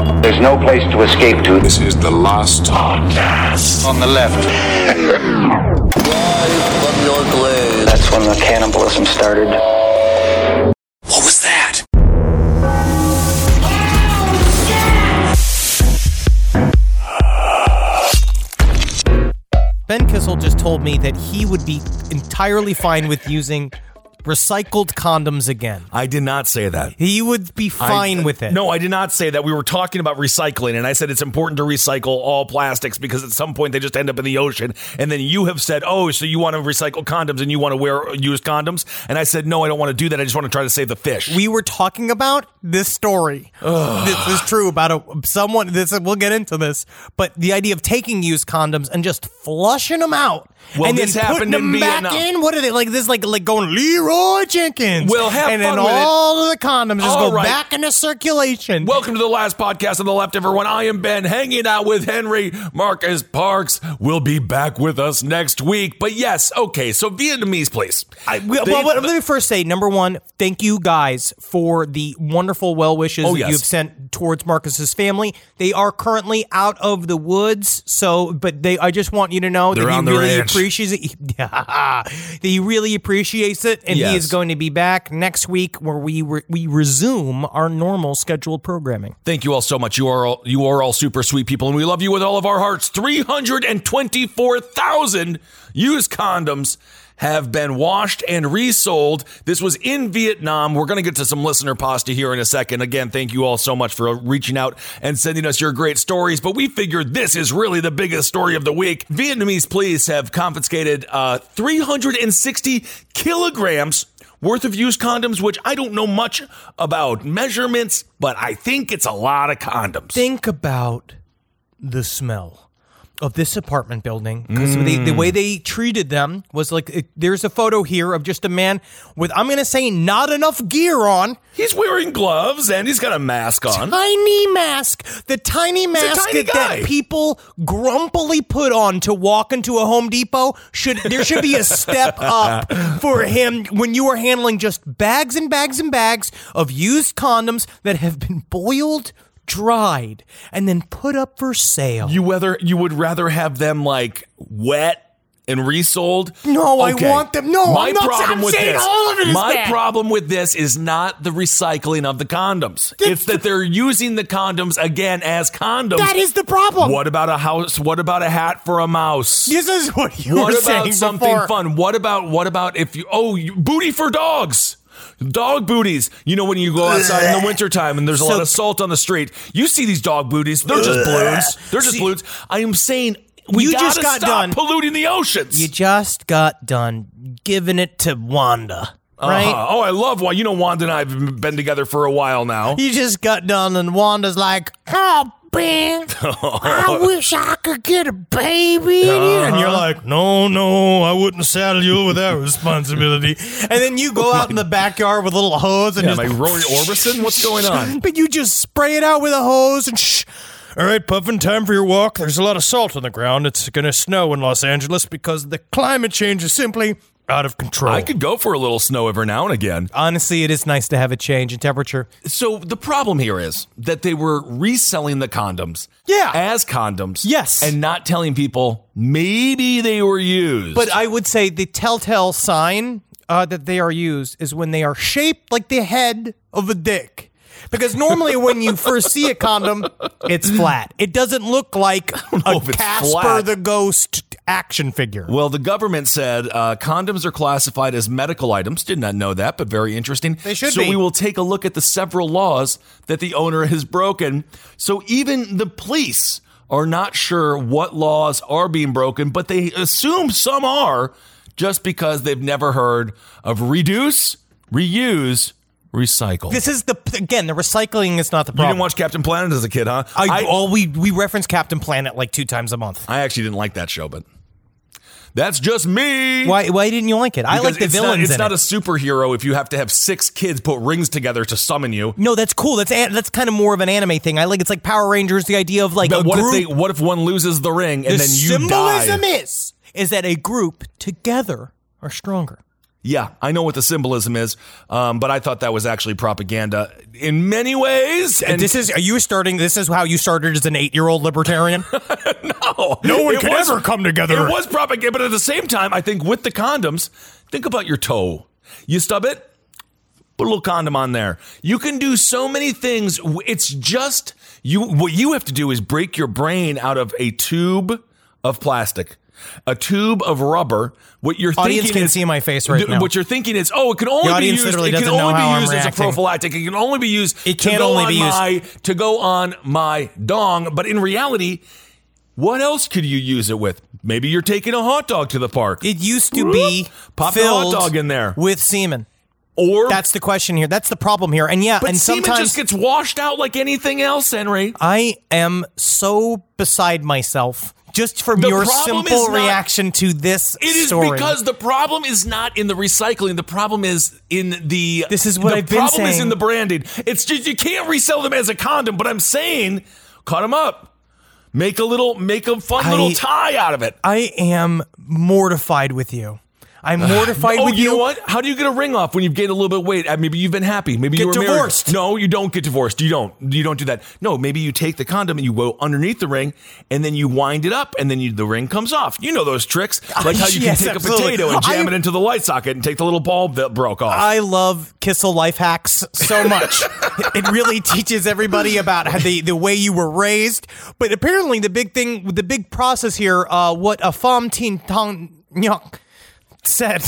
There's no place to escape to. This is the last podcast. On the left. From your glade. That's when the cannibalism started. What was that? Ben Kissel just told me that he would be entirely fine with using recycled condoms again. I did not say that. He would be fine with it. No, I did not say that. We were talking about recycling, and I said it's important to recycle all plastics because at some point they just end up in the ocean. And then you have said, oh, so you want to recycle condoms and you want to wear used condoms? And I said, no, I don't want to do that. I just want to try to save the fish. We were talking about this story. This is true about someone. We'll get into this, but the idea of taking used condoms and just flushing them out. Well, and this then happened putting them in back Vietnam. in. What are they like? This like going Leroy Jenkins. Well, have and fun then with it. all of the condoms just All go right. back into circulation. Welcome to the last podcast on the left, everyone. I am Ben, hanging out with Henry Marcus Parks. Will be back with us next week. But yes, okay, so Vietnamese place. Let me first say, number one, thank you guys for the wonderful well wishes that you've sent towards Marcus's family. They are currently out of the woods, I just want you to know They're that he on the really ranch. appreciates it. That he really appreciates it, and he Yes. is going to be back next week where we resume our normal scheduled programming. Thank you all so much. You are all super sweet people, and we love you with all of our hearts. 324,000 used condoms have been washed and resold. This was in Vietnam. We're going to get to some listener pasta here in a second. Again, thank you all so much for reaching out and sending us your great stories. But we figured this is really the biggest story of the week. Vietnamese police have confiscated 360 kilograms worth of used condoms, which I don't know much about measurements, but I think it's a lot of condoms. Think about the smell of this apartment building, because the way they treated them was like, there's a photo here of just a man with, I'm going to say, not enough gear on. He's wearing gloves and he's got a mask on. Tiny mask. The tiny mask tiny guy. that people grumpily put on to walk into a Home Depot. There should be a step up for him when you are handling just bags and bags and bags of used condoms that have been boiled, dried, and then put up for sale. You would rather have them like wet and resold? No, Okay. I want them. No, My I'm not problem I'm with saying this, all of it is my bad. problem with this is not the recycling of the condoms. It's that they're using the condoms again as condoms. That is the problem. What about a house? What about a hat for a mouse? This is what you What were about saying something before. fun? What about if booty for dogs? Dog booties. You know, when you go outside in the wintertime and there's a lot of salt on the street, you see these dog booties. They're just balloons. They're just balloons. I am saying we just got stop done polluting the oceans. You just got done giving it to Wanda, right? Oh, I love why. You know, Wanda and I have been together for a while now. You just got done, and Wanda's like, "Oh, Ben, I wish I could get a baby." And you're like, "No, I wouldn't saddle you with that responsibility." And then you go out in the backyard with a little hose and Yeah, just like Rory Orbison? What's going on? But you just spray it out with a hose and shh. All right, Puffin, time for your walk. There's a lot of salt on the ground. It's going to snow in Los Angeles because the climate change is simply out of control. I could go for a little snow every now and again. Honestly, it is nice to have a change in temperature. So the problem here is that they were reselling the condoms as condoms. Yes. And not telling people maybe they were used. But I would say the telltale sign that they are used is when they are shaped like the head of a dick. Because normally when you first see a condom, it's flat. It doesn't look like a Casper flat. the Ghost action figure. Well, the government said condoms are classified as medical items. Did not know that, but very interesting. They should so be. we will take a look at the several laws that the owner has broken. So even the police are not sure what laws are being broken, but they assume some are just because they've never heard of reduce, reuse, recycle. This is the recycling is not the You problem. didn't watch Captain Planet as a kid, huh? We reference Captain Planet like 2 times a month. I actually didn't like that show, but that's just me. Why didn't you like it? I like the villains. It's in not it. a superhero if you have to have 6 kids put rings together to summon you. No, that's cool. That's kind of more of an anime thing. It's like Power Rangers. The idea of like But a what group. if what if one loses the ring and the then you die? symbolism is that a group together are stronger. Yeah, I know what the symbolism is, but I thought that was actually propaganda in many ways. And this is how you started as an 8-year-old libertarian? No one can ever come together. It was propaganda, but at the same time, I think with the condoms, think about your toe. You stub it, put a little condom on there. You can do so many things. It's just what you have to do is break your brain out of a tube of plastic. A tube of rubber. What you're audience thinking can see my face right now. What you're thinking is, it can only be used. It can only be used as a prophylactic. It can only be used. It can only be used to go on my dong. But in reality, what else could you use it with? Maybe you're taking a hot dog to the park. It used to be pop filled the hot dog in there with semen. Or that's the question here. That's the problem here. And but and semen sometimes just gets washed out like anything else, Henry. I am so beside myself. Just from your simple reaction to this story. It is because the problem is not in the recycling. The problem is in the... This is what I've been saying. The problem is in the branding. It's just you can't resell them as a condom, but I'm saying cut them up. Make a fun little tie out of it. I am mortified with you. I'm mortified with you. You know what? How do you get a ring off when you've gained a little bit of weight? Maybe you've been happy. Maybe you were divorced. Married. No, you don't get divorced. You don't do that. No, maybe you take the condom and you go underneath the ring and then you wind it up and then the ring comes off. You know those tricks. Like how you can take absolutely. a potato and jam it into the light socket and take the little bulb that broke off. I love Kissel life hacks so much. It really teaches everybody about how the way you were raised. But apparently the big process here, what a Pham Tin Tong Nyok said,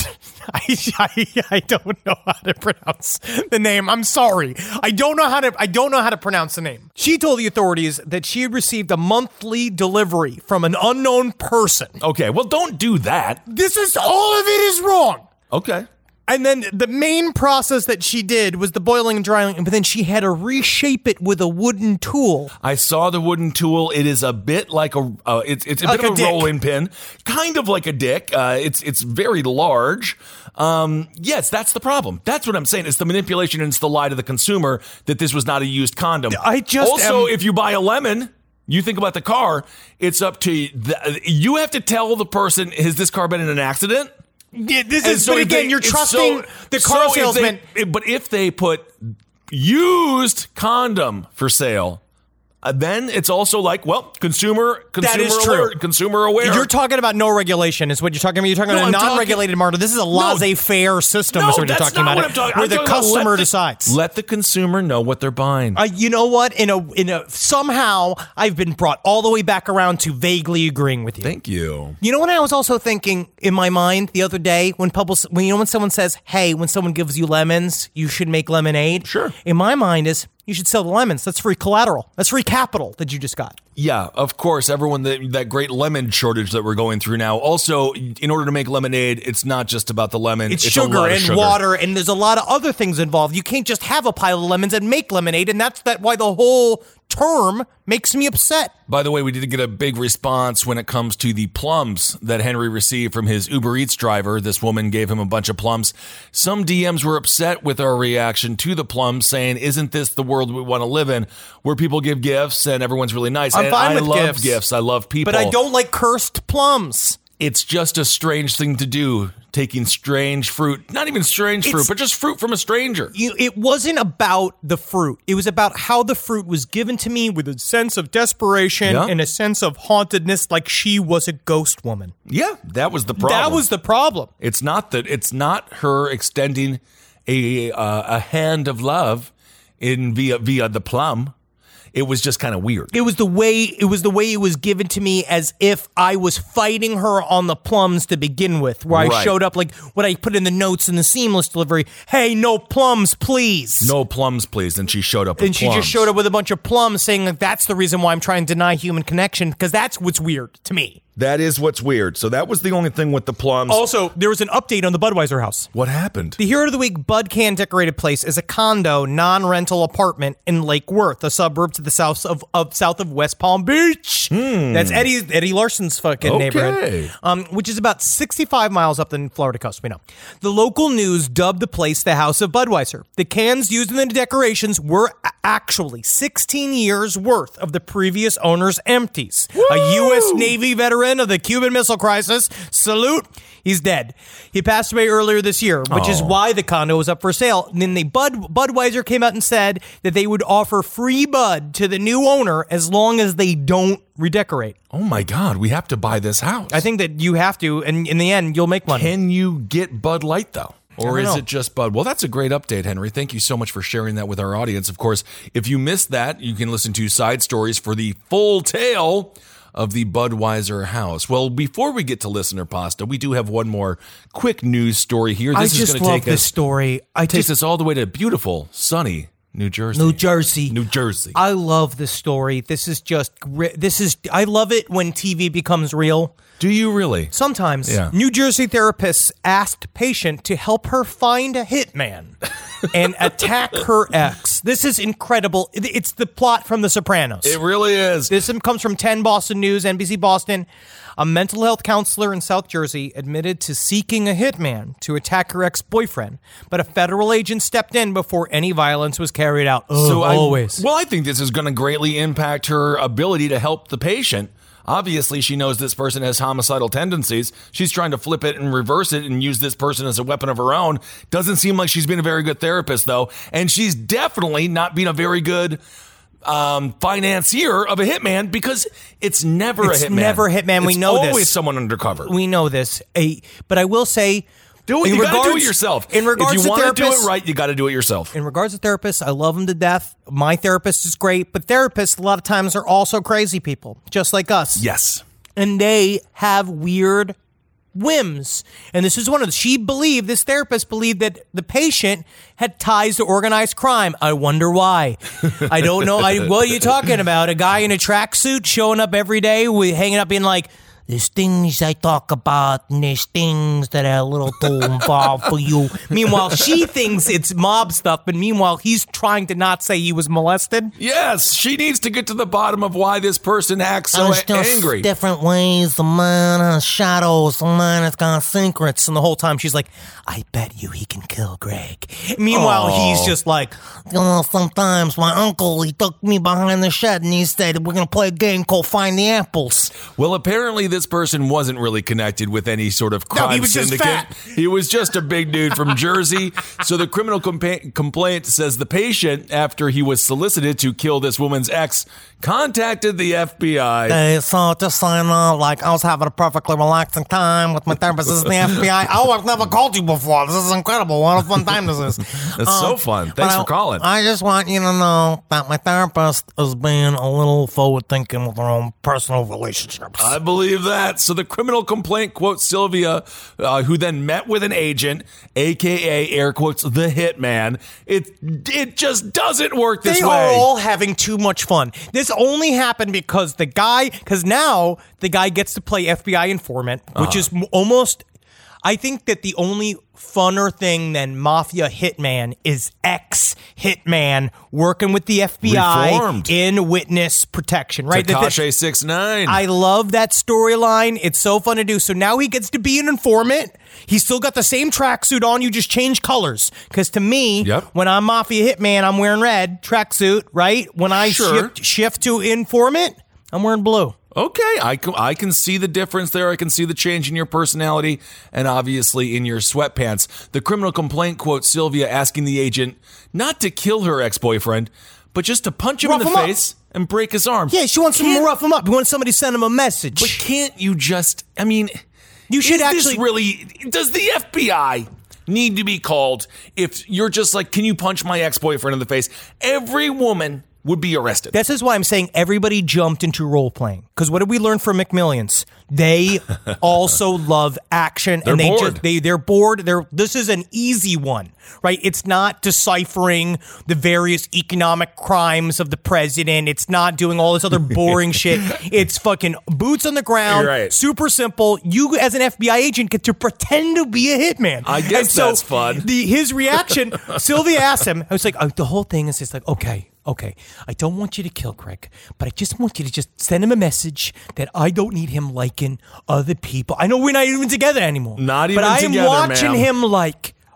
I don't know how to pronounce the name. I'm sorry. I don't know how to pronounce the name. She told the authorities that she had received a monthly delivery from an unknown person. Okay, well, don't do that. All of it is wrong. Okay. And then the main process that she did was the boiling and drying, but then she had to reshape it with a wooden tool. I saw the wooden tool. It is a bit like it's a like bit of a dick. rolling pin, kind of like a dick. It's very large. Yes, that's the problem. That's what I'm saying. It's the manipulation and it's the lie to the consumer that this was not a used condom. If you buy a lemon. You think about the car, it's up to you have to tell the person, has this car been in an accident? Yeah, but again, you're trusting the car salesman. But if they put used condom for sale, then it's also like, well, consumer alert, consumer aware. You're talking about no regulation is what you're talking about. You're talking about a non-regulated market. This is a laissez-faire system is what you're talking about. Where the customer decides. Let the consumer know what they're buying. You know what? Somehow I've been brought all the way back around to vaguely agreeing with you. Thank you. You know what I was also thinking in my mind the other day when someone says, hey, when someone gives you lemons, you should make lemonade. Sure. In my mind is, you should sell the lemons. That's free collateral. That's free capital that you just got. Yeah, of course. Everyone, that great lemon shortage that we're going through now. Also, in order to make lemonade, it's not just about the lemon. It's sugar and water, and there's a lot of other things involved. You can't just have a pile of lemons and make lemonade, and that's why the whole term makes me upset. By the way, we did get a big response when it comes to the plums that Henry received from his Uber Eats driver. This woman gave him a bunch of plums. Some DMs were upset with our reaction to the plums, saying, isn't this the world we want to live in, where people give gifts and everyone's really nice? I'm fine with I love gifts. I love people. But I don't like cursed plums. It's just a strange thing to do, taking strange fruit, not even strange fruit, but just fruit from a stranger. It wasn't about the fruit. It was about how the fruit was given to me with a sense of desperation and a sense of hauntedness, like she was a ghost woman. Yeah, that was the problem. That was the problem. It's not her extending a hand of love via the plum. It was just kind of weird. It was the way it was given to me, as if I was fighting her on the plums to begin with, where I showed up like what I put in the notes in the seamless delivery. Hey, no plums, please. No plums, please. And she showed up with plums. And she just showed up with a bunch of plums, saying that that's the reason why I'm trying to deny human connection, because that's what's weird to me. That is what's weird. So that was the only thing with the plums. Also, there was an update on the Budweiser house. What happened? The Hero of the Week Bud Can Decorated Place is a condo, non-rental apartment in Lake Worth, a suburb to the south of West Palm Beach. That's Eddie Larson's fucking neighborhood, which is about 65 miles up the Florida coast. We know. The local news dubbed the place the House of Budweiser. The cans used in the decorations were actually 16 years worth of the previous owner's empties. Woo! A U.S. Navy veteran veteran of the Cuban Missile Crisis. Salute. He's dead. He passed away earlier this year, which is why the condo was up for sale. And then Budweiser came out and said that they would offer free Bud to the new owner as long as they don't redecorate. Oh my God, we have to buy this house. I think that you have to, and in the end, you'll make money. Can you get Bud Light, though? Or is know. it just Bud? Well, that's a great update, Henry. Thank you so much for sharing that with our audience. Of course, if you missed that, you can listen to Side Stories for the full tale of the Budweiser house. Well, before we get to listener pasta, we do have one more quick news story here. I just love this story. Takes us all the way to beautiful, sunny New Jersey. New Jersey. I love this story. This is I love it when TV becomes real. Do you really? Sometimes. Yeah. New Jersey therapist asked patient to help her find a hitman and attack her ex. This is incredible. It's the plot from The Sopranos. It really is. This comes from 10 Boston News, NBC Boston. A mental health counselor in South Jersey admitted to seeking a hitman to attack her ex-boyfriend, but a federal agent stepped in before any violence was carried out. I think this is going to greatly impact her ability to help the patient. Obviously, she knows this person has homicidal tendencies. She's trying to flip it and reverse it and use this person as a weapon of her own. Doesn't seem like she's been a very good therapist, though. And she's definitely not been a very good financier of a hitman, because it's never a hitman. It's never a hitman. We know this. It's always someone undercover. We know this. But I will say, you got to do it yourself. In regards if you to want to do therapists, it right, you got to do it yourself. In regards to therapists, I love them to death. My therapist is great, but therapists a lot of times are also crazy people, just like us. Yes. And they have weird whims. And this is one of them. This therapist believed that the patient had ties to organized crime. I wonder why. I don't know. What are you talking about? A guy in a tracksuit showing up every day, hanging up being like, there's things I talk about, and there's things that are a little too involved for you. Meanwhile, she thinks it's mob stuff, but meanwhile, he's trying to not say he was molested. Yes, she needs to get to the bottom of why this person acts so angry. Different ways. The man has shadows. The man has got secrets. And the whole time, she's like, I bet you he can kill Greg. Meanwhile, he's just like, sometimes my uncle, he took me behind the shed and he said, we're going to play a game called Find the Apples. Well, apparently this person wasn't really connected with any sort of crime syndicate. Fat. He was just a big dude from Jersey. So the criminal complaint says the patient, after he was solicited to kill this woman's ex, contacted the FBI. Hey, so just so you know, I was having a perfectly relaxing time with my therapist. This is the FBI. Oh, I've never called you before. This is incredible. What a fun time this is. That's so fun. Thanks for calling. I just want you to know that my therapist is being a little forward-thinking with her own personal relationships. I believe that. So the criminal complaint quotes Sylvia, who then met with an agent, a.k.a. air quotes, the hitman. It just doesn't work this way. They are all having too much fun. This only happened because now the guy gets to play FBI informant, which is almost, I think that the only funner thing than Mafia Hitman is ex-Hitman working with the FBI Reformed. in witness protection, right? Tekashi 6ix9ine. I love that storyline. It's so fun to do. So now he gets to be an informant. He's still got the same tracksuit on. You just change colors. Because to me, when I'm Mafia Hitman, I'm wearing red tracksuit, right? When I shift to informant, I'm wearing blue. Okay, I can see the difference there. I can see the change in your personality and obviously in your sweatpants. The criminal complaint quotes Sylvia asking the agent not to kill her ex-boyfriend, but just to punch him in the face and break his arm. Yeah, she wants him to rough him up. You want somebody to send him a message. But can't you just, you should actually... does the FBI need to be called if you're just like, can you punch my ex-boyfriend in the face? Every woman would be arrested. This is why I'm saying everybody jumped into role-playing. Because what did we learn from McMillions? They also love action. They're bored. This is an easy one, right? It's not deciphering the various economic crimes of the president. It's not doing all this other boring shit. It's fucking boots on the ground, super simple. You, as an FBI agent, get to pretend to be a hitman. I guess that's fun. His reaction, Sylvia asked him, I was like, the whole thing is just like, okay, I don't want you to kill Greg, but I just want you to just send him a message that I don't need him liking other people. I know we're not even together anymore. Not even together, But I am watching him like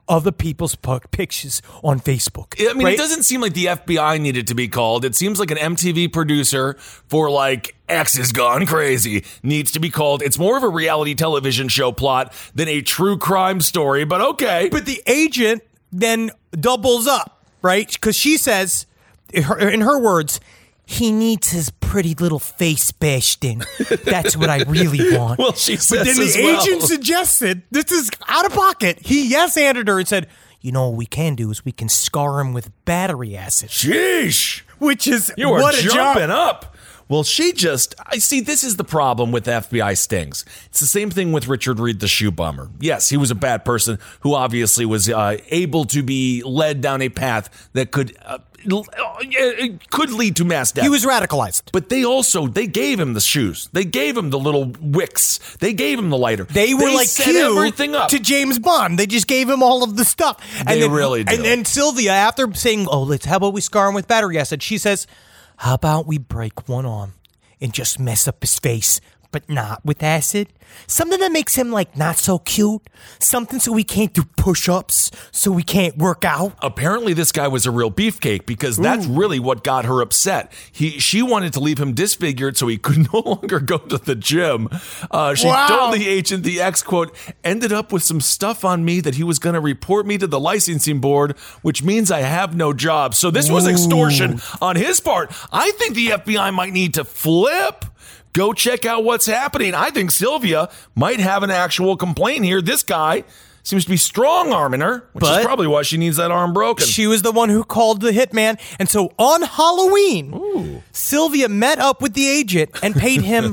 other people's pictures on Facebook. I mean, right? It doesn't seem like the FBI needed to be called. It seems like an MTV producer for like X has gone crazy needs to be called. It's more of a reality television show plot than a true crime story, but okay. But the agent then doubles up, right? Because she says, in her words, he needs his pretty little face bashed in. That's what I really want. Well, she says but then as the well. agent suggested, this is out of pocket. He yes-anded her and said, you know what we can do is we can scar him with battery acid. Sheesh. Which is, You are what a jumping job. up. Well, I see, this is the problem with FBI stings. It's the same thing with Richard Reed, the shoe bomber. Yes, he was a bad person who obviously was able to be led down a path that could lead to mass death. He was radicalized. But they gave him the shoes. They gave him the little wicks. They gave him the lighter. They were like set Q everything up. to James Bond. They just gave him all of the stuff. They really do. And then Sylvia, after saying, how about we scar him with battery acid? She says, how about we break one arm and just mess up his face, but not with acid? Something that makes him like not so cute. Something so he can't do push-ups, so he can't work out. Apparently this guy was a real beefcake because that's really what got her upset. She wanted to leave him disfigured so he could no longer go to the gym. She told the agent the ex, quote, ended up with some stuff on me that he was going to report me to the licensing board, which means I have no job. So this was extortion on his part. I think the FBI might need to flip. Go check out what's happening. I think Sylvia might have an actual complaint here. This guy seems to be strong-arming her, which is probably why she needs that arm broken. She was the one who called the hitman. And so on Halloween, Sylvia met up with the agent and paid him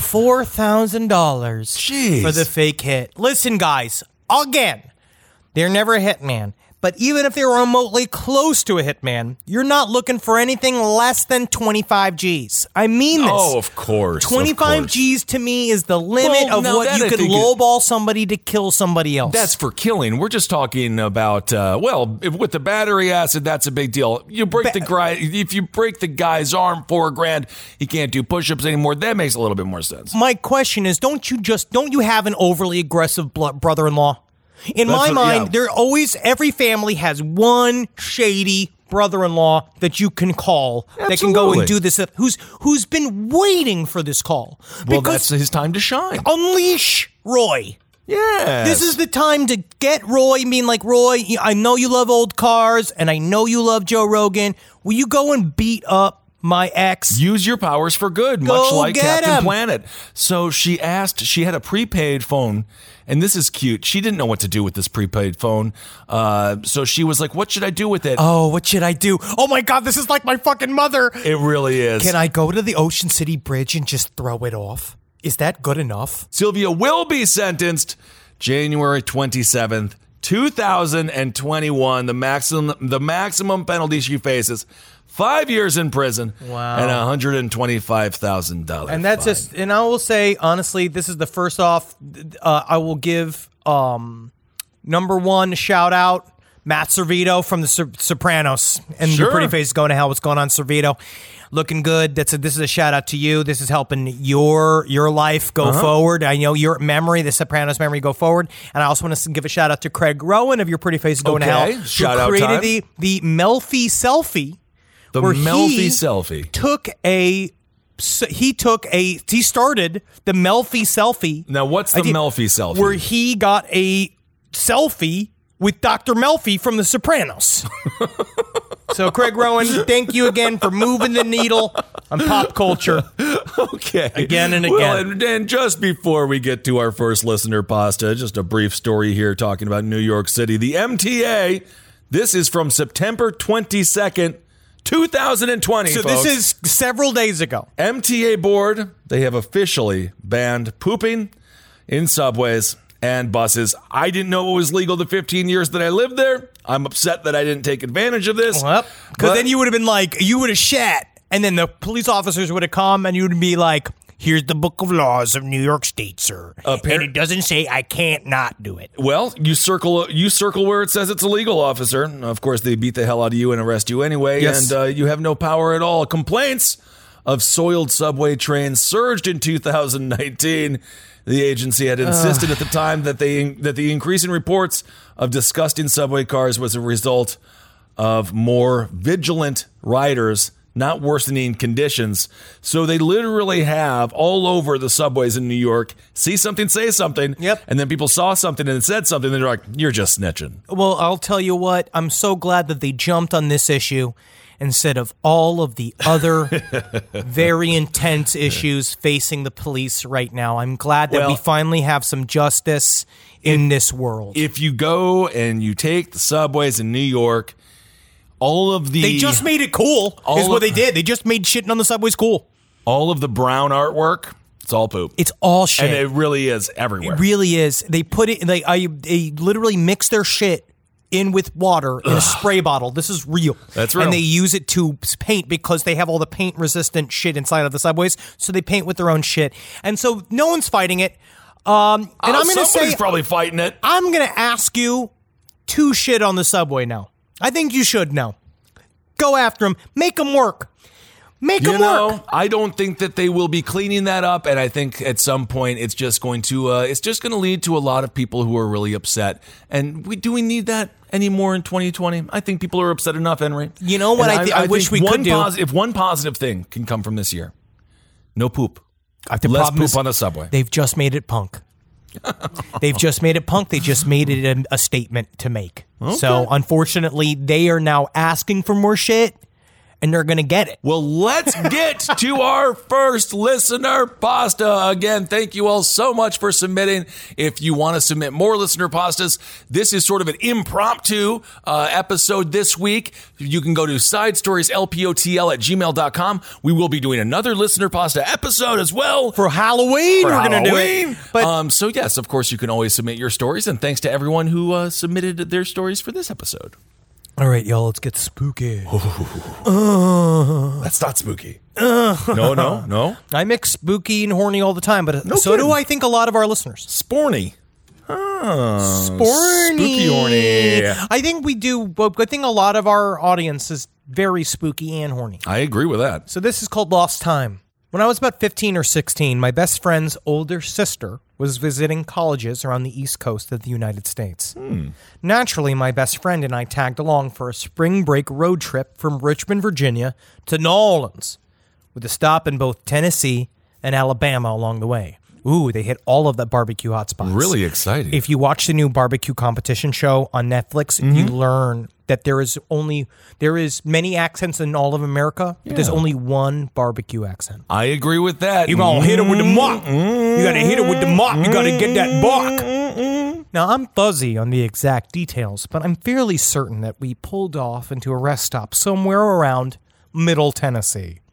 $4,000 for the fake hit. Listen, guys, again, they're never a hitman. But even if they were remotely close to a hitman, you're not looking for anything less than 25 G's. I mean this. Oh, of course. 25 G's to me is the limit of what you could lowball somebody to kill somebody else. That's for killing. We're just talking about, with the battery acid, that's a big deal. You break if you break the guy's arm, $4,000, he can't do push-ups anymore. That makes a little bit more sense. My question is, don't you have an overly aggressive brother-in-law? In my mind, every family has one shady brother-in-law that you can call that can go and do this, who's been waiting for this call. Well, that's his time to shine. Unleash Roy. Yeah. This is the time to get Roy. I mean, like, Roy, I know you love old cars, and I know you love Joe Rogan. Will you go and beat up my ex? Use your powers for good, much like Captain Planet. So she had a prepaid phone, and this is cute. She didn't know what to do with this prepaid phone. So she was like, what should I do with it? Oh, what should I do? Oh my God, this is like my fucking mother. It really is. Can I go to the Ocean City Bridge and just throw it off? Is that good enough? Sylvia will be sentenced January 27th, 2021. The maximum penalty she faces, 5 years in prison, and $125,000. And that's fine. just, and I will say, honestly, this is the first off, I will give number one shout out, Matt Servito from the Sopranos. And your pretty face is going to hell. What's going on, Servito? Looking good. This is a shout out to you. This is helping your life go forward. I know your memory, the Sopranos memory, go forward. And I also want to give a shout out to Craig Rowan of Your Pretty Face is Going to Hell. Shout out created the Melfi selfie. The Melfi selfie. He started the Melfi selfie. Now, what's the Melfi selfie? Where he got a selfie with Dr. Melfi from The Sopranos. So, Craig Rowan, thank you again for moving the needle on pop culture. Okay. Again and again. Well, and just before we get to our first listener pasta, just a brief story here talking about New York City. The MTA, this is from September 22nd, 2020, So folks. this is several days ago. MTA board, they have officially banned pooping in subways and buses. I didn't know it was legal the 15 years that I lived there. I'm upset that I didn't take advantage of this. Because then you would have been like, you would have shat, and then the police officers would have come, and you would be like, here's the book of laws of New York State, sir. And it doesn't say I can't not do it. Well, you circle where it says it's illegal, officer. Of course, they beat the hell out of you and arrest you anyway, Yes. and you have no power at all. Complaints of soiled subway trains surged in 2019. The agency had insisted at the time that the increase in reports of disgusting subway cars was a result of more vigilant riders, not worsening conditions. So they literally have all over the subways in New York, see something, say something. Yep. And then people saw something and said something, and they're like, you're just snitching. Well, I'll tell you what, I'm so glad that they jumped on this issue instead of all of the other very intense issues facing the police right now. I'm glad that we finally have some justice in this world. If you go and you take the subways in New York, all of the... They just made it cool, is what they did. They just made shitting on the subways cool. All of the brown artwork, it's all poop. It's all shit. And it really is everywhere. It really is. They put it, they literally mix their shit in with water in a spray bottle. This is real. That's real. And they use it to paint because they have all the paint resistant shit inside of the subways. So they paint with their own shit. And so no one's fighting it. And I'm going to say, somebody's probably fighting it. I'm going to ask you to shit on the subway now. I think you should now. Go after them. Make them work. Make them work. I don't think that they will be cleaning that up, and I think at some point it's just going to lead to a lot of people who are really upset. And do we need that anymore in 2020? I think people are upset enough, Henry. You know what? I wish we could do. If one positive thing can come from this year, no poop. The Less problem poop is on the subway. They've just made it punk. They've just made it punk. They just made it a statement to make. Okay. So unfortunately, they are now asking for more shit. And they're going to get it. Well, let's get to our first listener pasta. Again, thank you all so much for submitting. If you want to submit more listener pastas, this is sort of an impromptu episode this week. You can go to sidestorieslpotl@gmail.com. We will be doing another listener pasta episode as well. For Halloween, we're going to do it. But, so, yes, of course, you can always submit your stories. And thanks to everyone who submitted their stories for this episode. All right, y'all, let's get spooky. That's not spooky. No. I mix spooky and horny all the time, but so do I think a lot of our listeners. Sporny. Sporny. Spooky horny. I think we do. I think a lot of our audience is very spooky and horny. I agree with that. So this is called Lost Time. When I was about 15 or 16, my best friend's older sister was visiting colleges around the East Coast of the United States. Naturally, my best friend and I tagged along for a spring break road trip from Richmond, Virginia to New Orleans, with a stop in both Tennessee and Alabama along the way. Ooh, they hit all of the barbecue hotspots. Really exciting. If you watch the new barbecue competition show on Netflix, you learn that there is many accents in all of America, but there's only one barbecue accent. I agree with that. You gonna hit it with the mop. You gotta hit it with the mop. You gotta get that bark. Now, I'm fuzzy on the exact details, but I'm fairly certain that we pulled off into a rest stop somewhere around Middle Tennessee.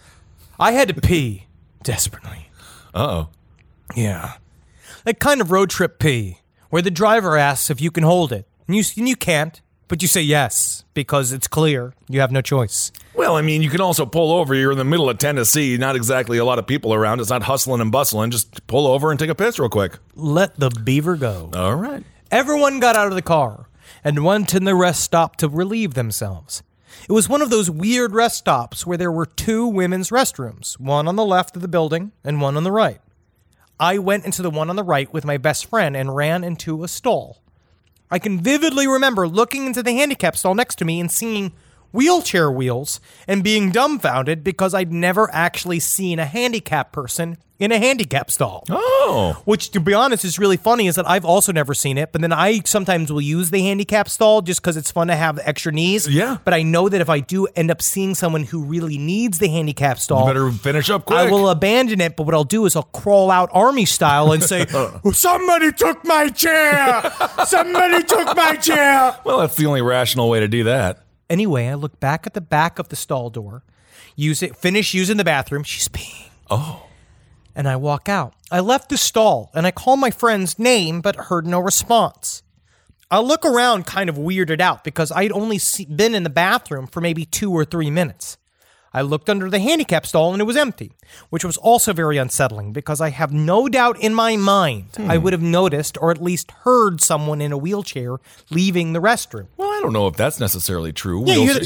I had to pee desperately. Uh-oh. Yeah. That kind of road trip pee, where the driver asks if you can hold it, and you can't, but you say yes, because it's clear you have no choice. Well, I mean, you can also pull over. You're in the middle of Tennessee, not exactly a lot of people around. It's not hustling and bustling. Just pull over and take a piss real quick. Let the beaver go. All right. Everyone got out of the car and went in the rest stop to relieve themselves. It was one of those weird rest stops where there were two women's restrooms, one on the left of the building and one on the right. I went into the one on the right with my best friend and ran into a stall. I can vividly remember looking into the handicap stall next to me and seeing wheelchair wheels and being dumbfounded because I'd never actually seen a handicapped person in a handicap stall. Oh. Which, to be honest, is really funny is that I've also never seen it, but then I sometimes will use the handicap stall just because it's fun to have the extra knees. Yeah. But I know that if I do end up seeing someone who really needs the handicap stall, You better finish up quick. I will abandon it, but what I'll do is I'll crawl out army style and say, somebody took my chair! Somebody took my chair! Well, that's the only rational way to do that. Anyway, I look back at the back of the stall door, finish using the bathroom. She's peeing. Oh. And I walk out. I left the stall, and I call my friend's name, but heard no response. I look around kind of weirded out because I'd only been in the bathroom for maybe 2 or 3 minutes. I looked under the handicap stall and it was empty, which was also very unsettling because I have no doubt in my mind I would have noticed or at least heard someone in a wheelchair leaving the restroom. Well, I don't know if that's necessarily true. Yeah, you hear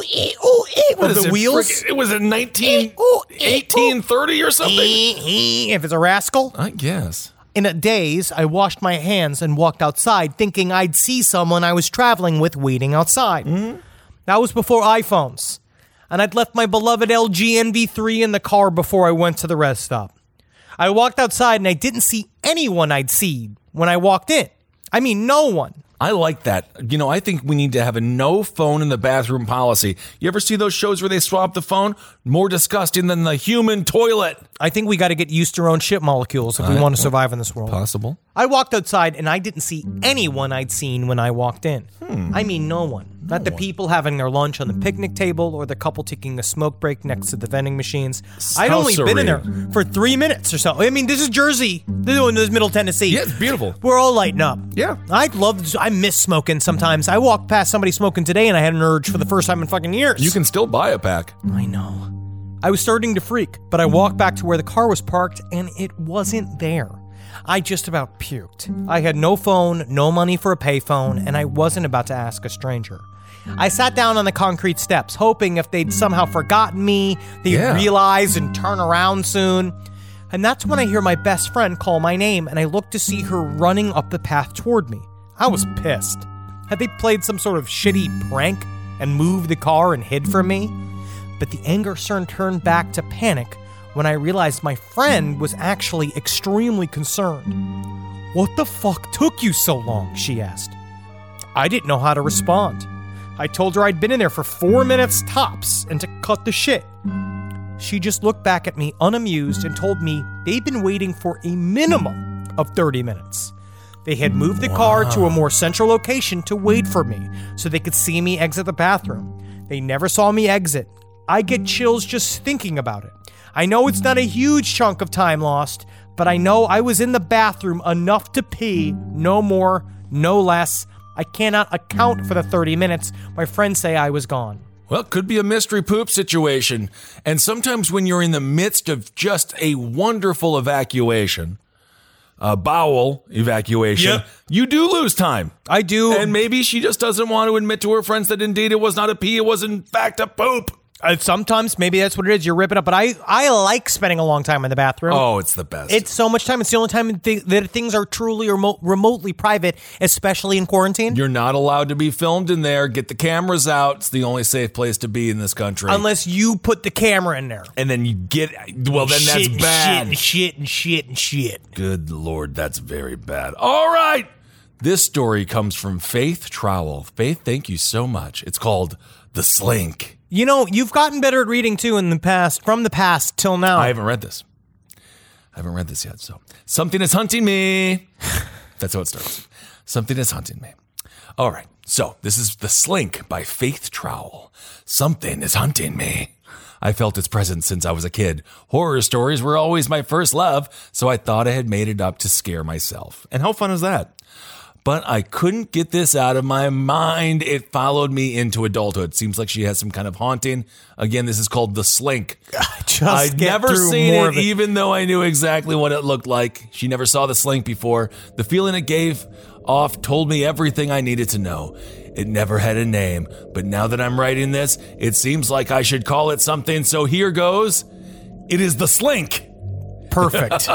the wheels. It was in 1830 or something? If it's a rascal. I guess. In a daze, I washed my hands and walked outside thinking I'd see someone I was traveling with waiting outside. Mm-hmm. That was before iPhones. And I'd left my beloved LG NV3 in the car before I went to the rest stop. I walked outside and I didn't see anyone I'd seen when I walked in. I mean, no one. I like that. I think we need to have a no phone in the bathroom policy. You ever see those shows where they swap the phone? More disgusting than the human toilet. I think we got to get used to our own shit molecules if we want to survive in this world. Possible. I walked outside and I didn't see anyone I'd seen when I walked in. I mean, no one. Not the people having their lunch on the picnic table or the couple taking a smoke break next to the vending machines. I'd only been in there for 3 minutes or so. I mean, this is Jersey. This is Middle Tennessee. Yeah, it's beautiful. We're all lighting up. Yeah. I miss smoking sometimes. I walked past somebody smoking today and I had an urge for the first time in fucking years. You can still buy a pack. I know. I was starting to freak, but I walked back to where the car was parked and it wasn't there. I just about puked. I had no phone, no money for a payphone, and I wasn't about to ask a stranger. I sat down on the concrete steps, hoping if they'd somehow forgotten me, they'd realize and turn around soon. And that's when I hear my best friend call my name, and I look to see her running up the path toward me. I was pissed. Had they played some sort of shitty prank and moved the car and hid from me? But the anger soon turned back to panic when I realized my friend was actually extremely concerned. "What the fuck took you so long?" she asked. I didn't know how to respond. I told her I'd been in there for 4 minutes tops and to cut the shit. She just looked back at me unamused and told me they'd been waiting for a minimum of 30 minutes. They had moved the car to a more central location to wait for me so they could see me exit the bathroom. They never saw me exit. I get chills just thinking about it. I know it's not a huge chunk of time lost, but I know I was in the bathroom enough to pee, no more, no less. I cannot account for the 30 minutes my friends say I was gone. Well, it could be a mystery poop situation. And sometimes when you're in the midst of just a wonderful evacuation, a bowel evacuation, you do lose time. I do. And maybe she just doesn't want to admit to her friends that indeed it was not a pee, it was in fact a poop. Sometimes maybe that's what it is. You're ripping up, but I like spending a long time in the bathroom. Oh, it's the best. It's so much time. It's the only time that things are truly remotely private, especially in quarantine. You're not allowed to be filmed in there. Get the cameras out. It's the only safe place to be in this country. Unless you put the camera in there. And then you get, well, then that's bad. Shit. Good Lord, that's very bad. All right. This story comes from Faith Trowell. Faith, thank you so much. It's called The Slink. You know, you've gotten better at reading, too, from the past till now. I haven't read this. Yet, so. Something is hunting me. That's how it starts. Something is hunting me. All right, so this is The Slink by Faith Trowell. Something is hunting me. I felt its presence since I was a kid. Horror stories were always my first love, so I thought I had made it up to scare myself. And how fun is that? But I couldn't get this out of my mind. It followed me into adulthood. Seems like she has some kind of haunting. Again, this is called The Slink. I'd never seen it, even though I knew exactly what it looked like. She never saw The Slink before. The feeling it gave off told me everything I needed to know. It never had a name, but now that I'm writing this, it seems like I should call it something, so here goes. It is The Slink. Perfect.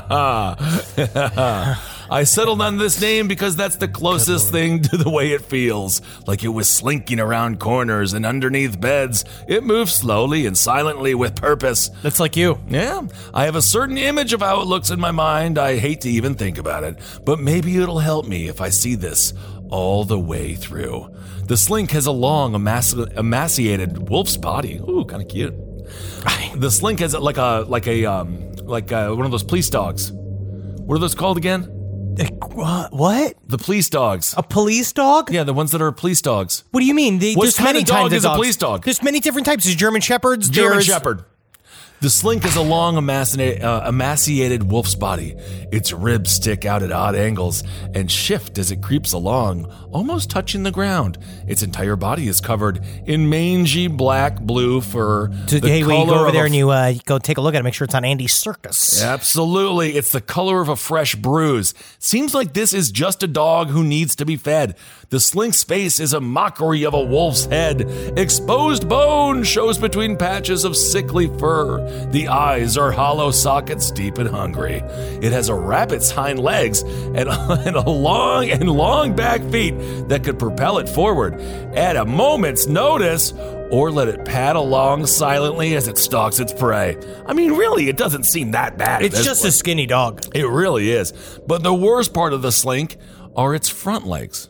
I settled on this name because that's the closest thing to the way it feels. Like it was slinking around corners and underneath beds. It moves slowly and silently with purpose. That's like you. Yeah, I have a certain image of how it looks in my mind. I hate to even think about it, but maybe it'll help me if I see this all the way through. The Slink has a long, emaciated wolf's body. Ooh, kind of cute. The Slink has like one of those police dogs. What are those called again? What? The police dogs. A police dog? Yeah, the ones that are police dogs. What do you mean? What kind of dog is a police dog? There's many different types. There's German Shepherds. German Shepherd. The slink is a long, emaciated wolf's body. Its ribs stick out at odd angles and shift as it creeps along, almost touching the ground. Its entire body is covered in mangy black-blue fur. Today, when you go over there and you go take a look at it, make sure it's on Andy's Circus. Absolutely. It's the color of a fresh bruise. Seems like this is just a dog who needs to be fed. The slink's face is a mockery of a wolf's head. Exposed bone shows between patches of sickly fur. The eyes are hollow sockets, deep and hungry. It has a rabbit's hind legs and long back feet that could propel it forward at a moment's notice, or let it pad along silently as it stalks its prey. I mean, really, it doesn't seem that bad. It's just a skinny dog. It really is. But the worst part of the slink are its front legs.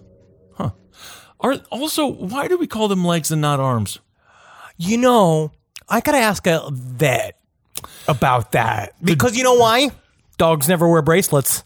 Also, why do we call them legs and not arms? You know, I gotta ask a vet about that. Because you know why? Dogs never wear bracelets.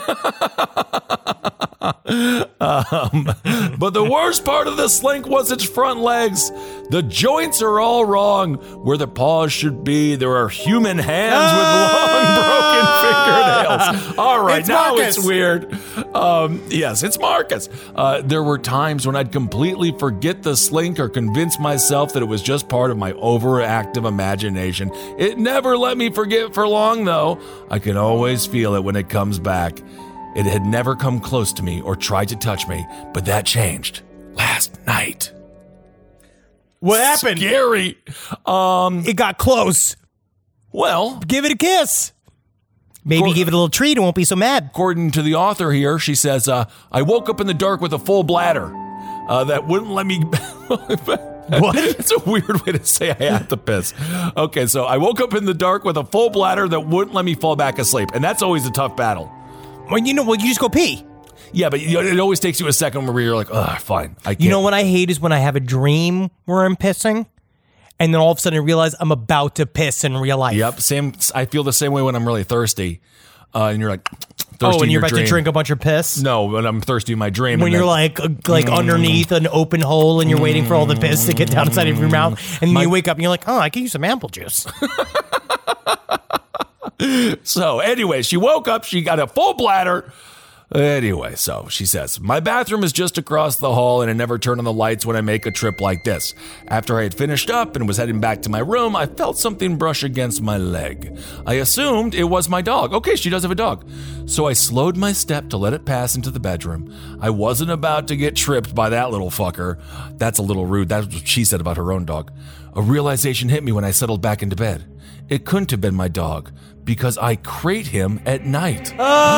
But the worst part of the slink was its front legs. The joints are all wrong. Where the paws should be, there are human hands with long, broken fingernails. All right, now it's weird. Yes, it's Marcus. There were times when I'd completely forget the slink or convince myself that it was just part of my overactive imagination. It never let me forget for long, though. I can always feel it when it comes back. It had never come close to me or tried to touch me, but that changed last night. What happened? Scary. It got close. Well, give it a kiss. Maybe give it a little treat. It won't be so mad. According to the author here, she says, I woke up in the dark with a full bladder that wouldn't let me... What? It's a weird way to say I had to piss. Okay, so I woke up in the dark with a full bladder that wouldn't let me fall back asleep, and that's always a tough battle. Well, you just go pee. Yeah, but it always takes you a second where you're like, fine, I can't. You know what I hate is when I have a dream where I'm pissing, and then all of a sudden I realize I'm about to piss in real life. Yep, same. I feel the same way when I'm really thirsty, and you're like, thirsty. Oh, and you're about dream. to drink a bunch of piss? No, when I'm thirsty in my dream. When you're like underneath an open hole and you're waiting for all the piss to get down inside of your mouth, and then you wake up and you're like, I can use some apple juice. So anyway, she woke up, she got a full bladder. Anyway, so she says, my bathroom is just across the hall and I never turn on the lights when I make a trip like this. After I had finished up and was heading back to my room, I felt something brush against my leg. I assumed it was my dog. Okay, she does have a dog. So I slowed my step to let it pass into the bedroom. I wasn't about to get tripped by that little fucker. That's a little rude. That's what she said about her own dog. A realization hit me when I settled back into bed. It couldn't have been my dog because I crate him at night.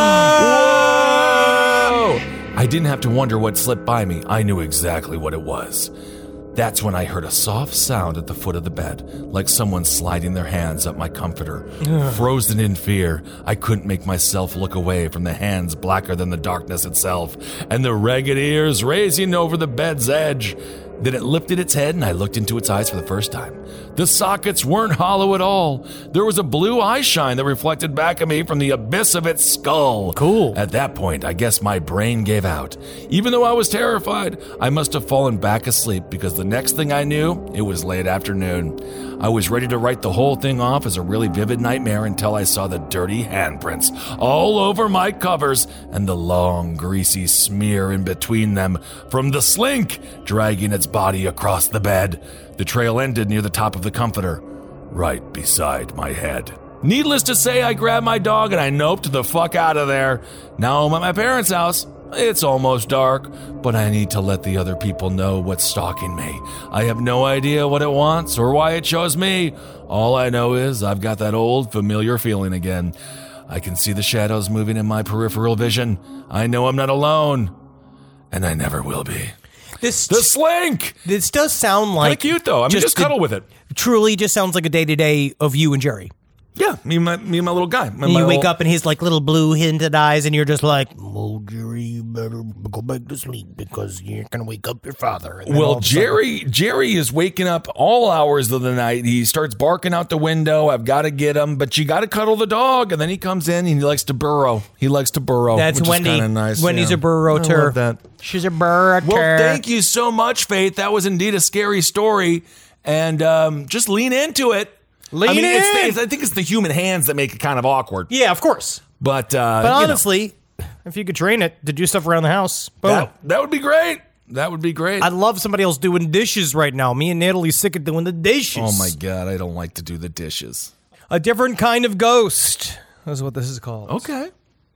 Whoa! I didn't have to wonder what slipped by me. I knew exactly what it was. That's when I heard a soft sound at the foot of the bed, like someone sliding their hands up my comforter. Frozen in fear, I couldn't make myself look away from the hands blacker than the darkness itself, and the ragged ears raising over the bed's edge. Then it lifted its head and I looked into its eyes for the first time. The sockets weren't hollow at all. There was a blue eye shine that reflected back at me from the abyss of its skull. Cool. At that point, I guess my brain gave out. Even though I was terrified, I must have fallen back asleep because the next thing I knew, it was late afternoon. I was ready to write the whole thing off as a really vivid nightmare until I saw the dirty handprints all over my covers and the long, greasy smear in between them from the slink dragging its body across the bed. The trail ended near the top of the comforter, right beside my head. Needless to say, I grabbed my dog and I noped the fuck out of there. Now I'm at my parents' house. It's almost dark, but I need to let the other people know what's stalking me. I have no idea what it wants or why it chose me. All I know is I've got that old familiar feeling again. I can see the shadows moving in my peripheral vision. I know I'm not alone, and I never will be. The slink! This does sound like... Kind of cute, though. I mean, just cuddle with it. Truly just sounds like a day-to-day of you and Jerry. Yeah, me and my little guy. You wake up and he's like little blue hinted eyes and you're just like, oh, Jerry, you better go back to sleep because you're going to wake up your father. Well, Jerry is waking up all hours of the night. He starts barking out the window. I've got to get him, but you got to cuddle the dog. And then he comes in and he likes to burrow. That's which Wendy. Is kind of nice. Wendy's a burrower. I love that. She's a burrower. Well, thank you so much, Faith. That was indeed a scary story. And just lean into it. Lean in. I think it's the human hands that make it kind of awkward. Yeah, of course. But honestly, if you could train it to do stuff around the house, boom. That would be great. That would be great. I'd love somebody else doing dishes right now. Me and Natalie's sick of doing the dishes. Oh my God, I don't like to do the dishes. A different kind of ghost. That's what this is called. Okay.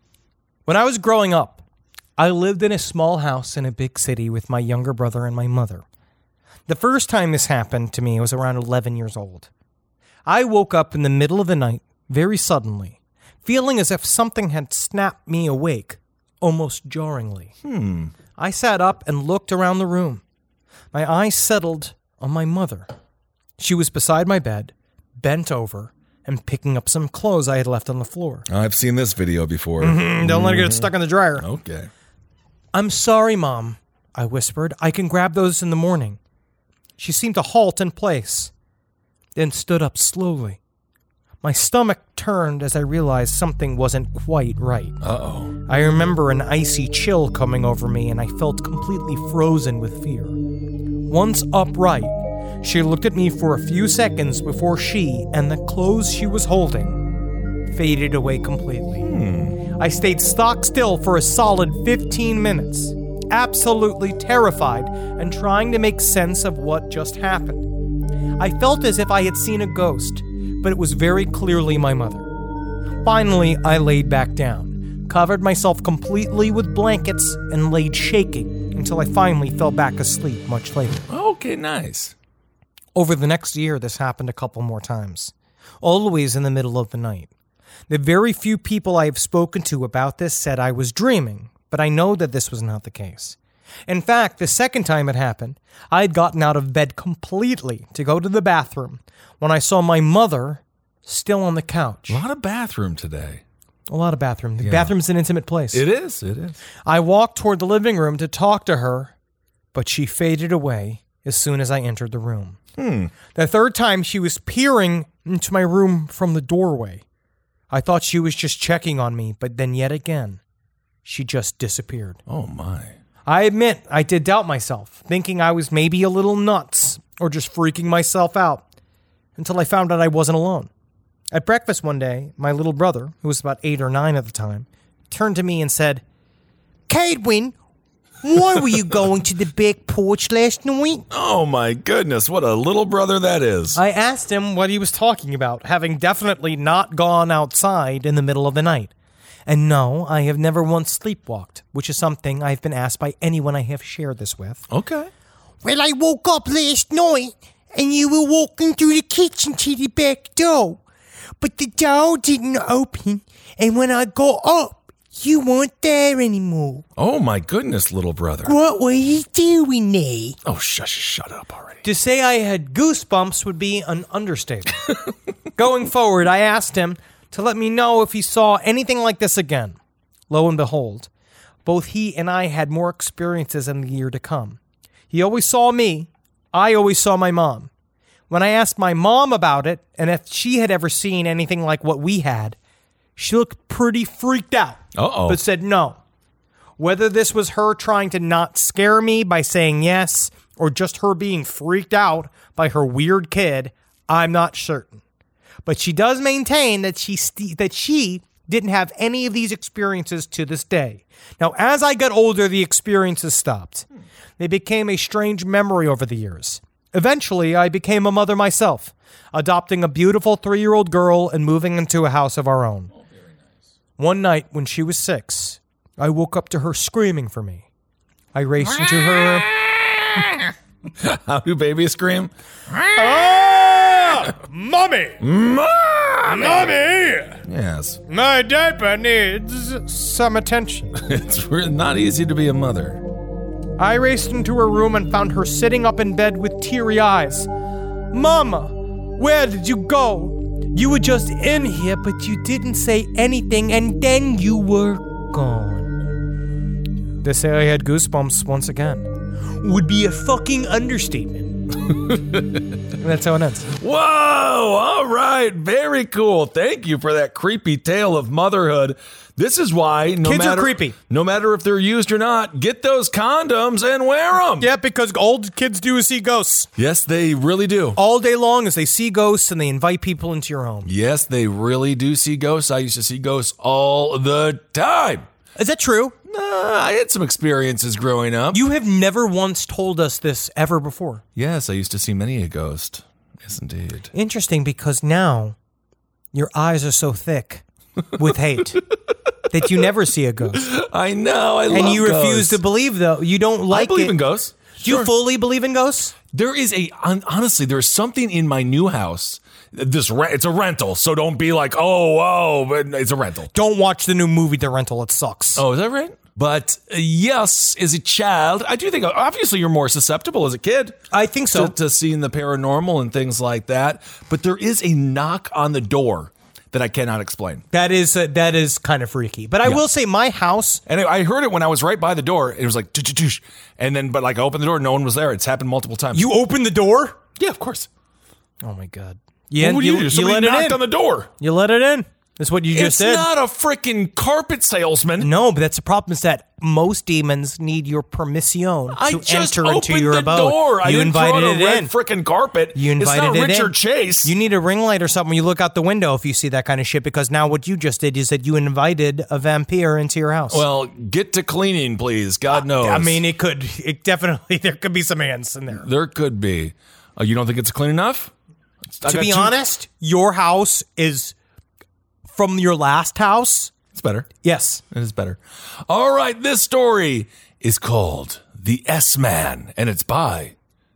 When I was growing up, I lived in a small house in a big city with my younger brother and my mother. The first time this happened to me, I was around 11 years old. I woke up in the middle of the night, very suddenly, feeling as if something had snapped me awake, almost jarringly. I sat up and looked around the room. My eyes settled on my mother. She was beside my bed, bent over, and picking up some clothes I had left on the floor. I've seen this video before. Don't let it get stuck in the dryer. Okay. I'm sorry, Mom, I whispered. I can grab those in the morning. She seemed to halt in place, then stood up slowly. My stomach turned as I realized something wasn't quite right. Uh-oh. I remember an icy chill coming over me, and I felt completely frozen with fear. Once upright, she looked at me for a few seconds before she and the clothes she was holding faded away completely. I stayed stock still for a solid 15 minutes, absolutely terrified and trying to make sense of what just happened. I felt as if I had seen a ghost, but it was very clearly my mother. Finally, I laid back down, covered myself completely with blankets, and laid shaking until I finally fell back asleep much later. Okay, nice. Over the next year, this happened a couple more times, always in the middle of the night. The very few people I have spoken to about this said I was dreaming, but I know that this was not the case. In fact, the second time it happened, I had gotten out of bed completely to go to the bathroom when I saw my mother still on the couch. A lot of bathroom today. A lot of bathroom. The bathroom's an intimate place. It is. It is. I walked toward the living room to talk to her, but she faded away as soon as I entered the room. The third time, she was peering into my room from the doorway. I thought she was just checking on me, but then yet again, she just disappeared. Oh, my. I admit I did doubt myself, thinking I was maybe a little nuts or just freaking myself out, until I found out I wasn't alone. At breakfast one day, my little brother, who was about 8 or 9 at the time, turned to me and said, "Cadwin, why were you going to the big porch last night?" Oh, my goodness. What a little brother that is. I asked him what he was talking about, having definitely not gone outside in the middle of the night. And no, I have never once sleepwalked, which is something I've been asked by anyone I have shared this with. Okay. "Well, I woke up last night, and you were walking through the kitchen to the back door. But the door didn't open, and when I got up, you weren't there anymore. Oh, my goodness, little brother. What were you doing there?" Oh, shut up already. To say I had goosebumps would be an understatement. Going forward, I asked him to let me know if he saw anything like this again. Lo and behold, both he and I had more experiences in the year to come. He always saw me. I always saw my mom. When I asked my mom about it and if she had ever seen anything like what we had, she looked pretty freaked out, but said no. Whether this was her trying to not scare me by saying yes or just her being freaked out by her weird kid, I'm not certain. But she does maintain that she didn't have any of these experiences to this day. Now, as I got older, the experiences stopped. They became a strange memory over the years. Eventually, I became a mother myself, adopting a beautiful 3-year-old girl and moving into a house of our own. Oh, very nice. One night, when she was 6, I woke up to her screaming for me. I raced into her... How do babies scream? Mommy! Mommy! Yes. My diaper needs some attention. It's really not easy to be a mother. I raced into her room and found her sitting up in bed with teary eyes. "Mama, where did you go? You were just in here, but you didn't say anything, and then you were gone." To say I had goosebumps once again would be a fucking understatement. That's how it ends. Whoa! All right. Very cool. Thank you for that creepy tale of motherhood. This is why Kids are creepy. No matter if they're used or not, get those condoms and wear them. Yeah, because old kids do see ghosts. Yes, they really do. All day long as they see ghosts and they invite people into your home. Yes, they really do see ghosts. I used to see ghosts all the time. Is that true? I had some experiences growing up. You have never once told us this ever before. Yes, I used to see many a ghost. Yes, indeed. Interesting, because now your eyes are so thick with hate that you never see a ghost. I know. I love And you ghosts. refuse to believe, though. You don't like I believe it. in ghosts. Do you fully believe in ghosts? There is honestly, there's something in my new house. It's a rental, so don't be like, but it's a rental. Don't watch the new movie, The Rental. It sucks. Oh, is that right? But yes, as a child, I do think obviously you're more susceptible as a kid. I think so. To seeing the paranormal and things like that. But there is a knock on the door that I cannot explain. That is kind of freaky. But I will say my house. And I heard it when I was right by the door. It was like, toosh. And then, but like I opened the door, no one was there. It's happened multiple times. You opened the door? Yeah, of course. Oh my God. What would you do? Somebody let it knocked in. on the door. You let it in. That's what you just did. It's not a freaking carpet salesman. No, but that's the problem is that most demons need your permission I to just enter into opened your the abode. door. I You didn't throw invited out a it red in. freaking carpet. You invited it's not it Richard in. Chase. You need a ring light or something. You look out the window if you see that kind of shit, because now what you just did is that you invited a vampire into your house. Well, get to cleaning, please. God knows. I mean, it definitely, there could be some ants in there. There could be. You don't think it's clean enough? To be honest, your house is from your last house. It's better. Yes. It is better. All right, this story is called The S-Man, and it's by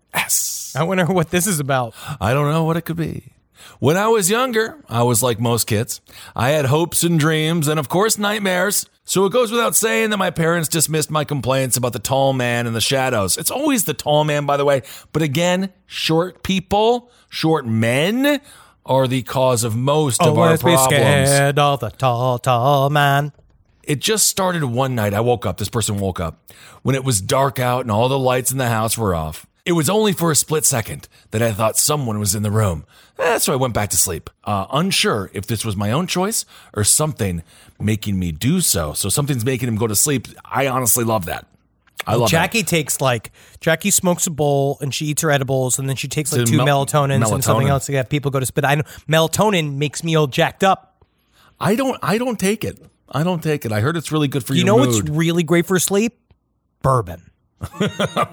S. I wonder what this is about. I don't know what it could be. When I was younger, I was like most kids. I had hopes and dreams and, of course, nightmares. So it goes without saying that my parents dismissed my complaints about the tall man in the shadows. It's always the tall man, by the way. But again, short people, short men are the cause of most of our Always be problems. scared of the tall man. It just started one night. I woke up. This person woke up when it was dark out and all the lights in the house were off. It was only for a split second that I thought someone was in the room. So I went back to sleep, unsure if this was my own choice or something making me do so. So something's making him go to sleep. I honestly love that. I love Jackie that. Jackie smokes a bowl and she eats her edibles and then she takes like So two melatonins and something melatonin. else to get people go to sleep. I know melatonin makes me all jacked up. I don't take it. I don't take it. I heard it's really good for You your know mood. what's really great for sleep? Bourbon. You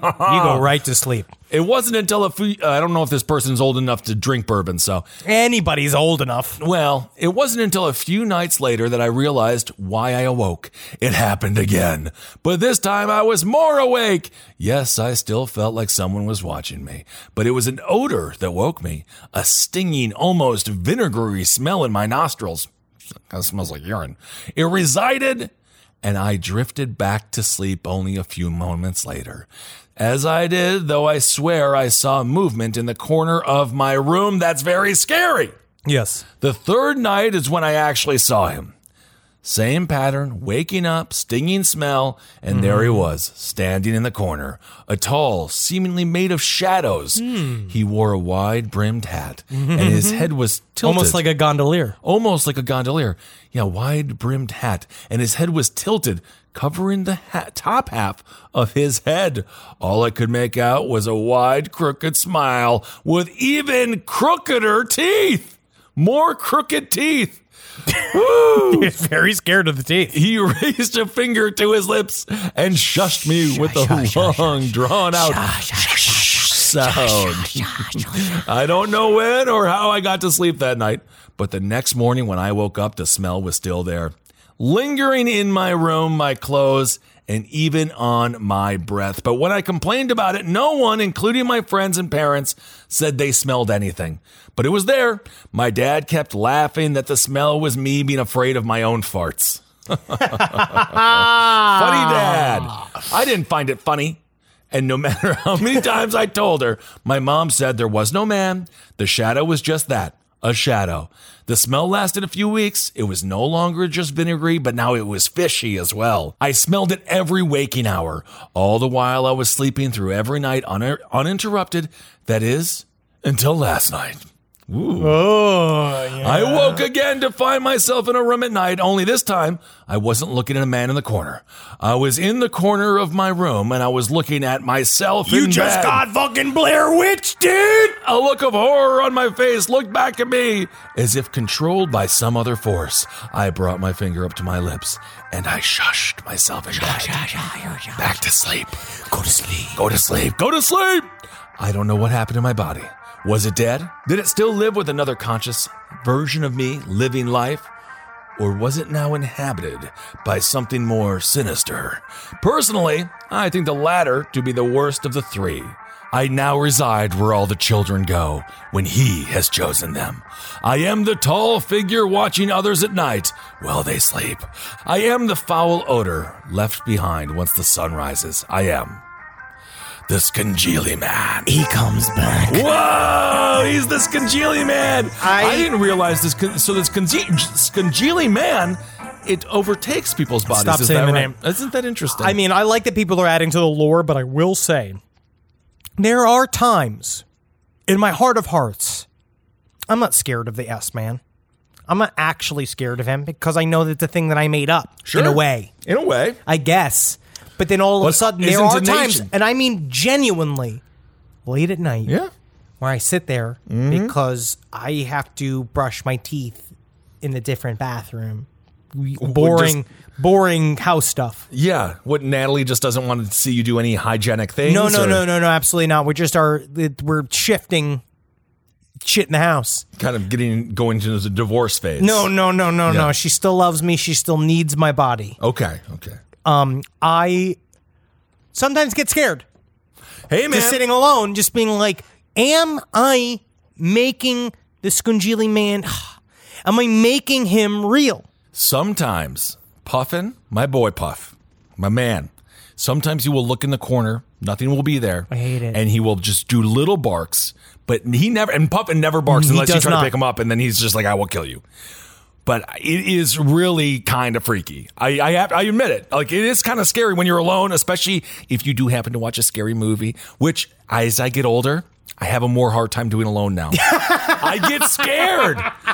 go right to sleep. It wasn't until I don't know if this person's old enough to drink bourbon, so. Anybody's old enough. Well, it wasn't until a few nights later that I realized why I awoke. It happened again. But this time I was more awake. Yes, I still felt like someone was watching me. But it was an odor that woke me. A stinging, almost vinegary smell in my nostrils. It kind of smells like urine. It resided, and I drifted back to sleep only a few moments later. As I did, though, I swear I saw movement in the corner of my room. That's very scary. Yes. The third night is when I actually saw him. Same pattern, waking up, stinging smell, and there he was, standing in the corner. A tall, seemingly made of shadows. He wore a wide-brimmed hat, and his head was tilted. Almost like a gondolier. Almost like a gondolier. Yeah, wide-brimmed hat, and his head was tilted, covering the top half of his head. All I could make out was a wide, crooked smile with even crookeder teeth. More crooked teeth. Woo! He's very scared of the teeth. He raised a finger to his lips and shushed me with a long, drawn-out sound. I don't know when or how I got to sleep that night, but the next morning when I woke up, the smell was still there, lingering in my room, my clothes, and even on my breath. But when I complained about it, no one, including my friends and parents, said they smelled anything. But it was there. My dad kept laughing that the smell was me being afraid of my own farts. Funny dad. I didn't find it funny. And no matter how many times I told her, my mom said there was no man. The shadow was just that, a shadow. The smell lasted a few weeks. It was no longer just vinegary, but now it was fishy as well. I smelled it every waking hour, all the while I was sleeping through every night uninterrupted. That is, until last night. Ooh. Oh, yeah. I woke again to find myself in a room at night, only this time I wasn't looking at a man in the corner. I was in the corner of my room and I was looking at myself You in just bed. got fucking Blair Witch, dude! A look of horror on my face looked back at me as if controlled by some other force. I brought my finger up to my lips and I shushed myself in bed. Back to sleep. Go to sleep. Go to sleep. Go to sleep. I don't know what happened to my body. Was it dead? Did it still live with another conscious version of me living life? Or was it now inhabited by something more sinister? Personally, I think the latter to be the worst of the three. I now reside where all the children go when he has chosen them. I am the tall figure watching others at night while they sleep. I am the foul odor left behind once the sun rises. I am the Scungili Man. He comes back. Whoa, he's the Scungili Man. I didn't realize this. So this Scungili Man, it overtakes people's bodies. Stop Is saying that the right? name. Isn't that interesting? I mean, I like that people are adding to the lore, but I will say, there are times in my heart of hearts, I'm not scared of the S-Man. I'm not actually scared of him because I know that the thing that I made up, Sure. in a way, I guess. But then all of a sudden, his there are intonation. times, and I mean genuinely, late at night, Yeah. where I sit there because I have to brush my teeth in a different bathroom. Boring house stuff. Yeah. What, Natalie just doesn't want to see you do any hygienic things? No, or absolutely not. We're shifting shit in the house. Kind of going into the divorce phase. No. She still loves me. She still needs my body. Okay. I sometimes get scared. Hey, man. Just sitting alone, just being like, am I making the Scungili Man, am I making him real? Sometimes, Puffin, my boy Puff, my man, sometimes he will look in the corner, nothing will be there. I hate it. And he will just do little barks, but Puffin never barks He unless you does try not. to pick him up, and then he's just like, I will kill you. But it is really kind of freaky. I admit it. Like, it is kind of scary when you're alone, especially if you do happen to watch a scary movie, which as I get older, I have a more hard time doing alone now. I get scared.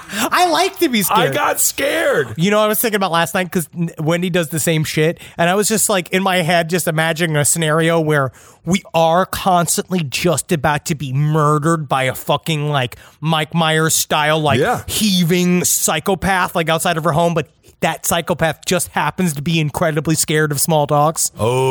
I like to be scared. I got scared. You know what I was thinking about last night? Because Wendy does the same shit. And I was just like, in my head, just imagining a scenario where we are constantly just about to be murdered by a fucking, like, Mike Myers style, like, heaving psychopath, like, outside of her home. But that psychopath just happens to be incredibly scared of small dogs.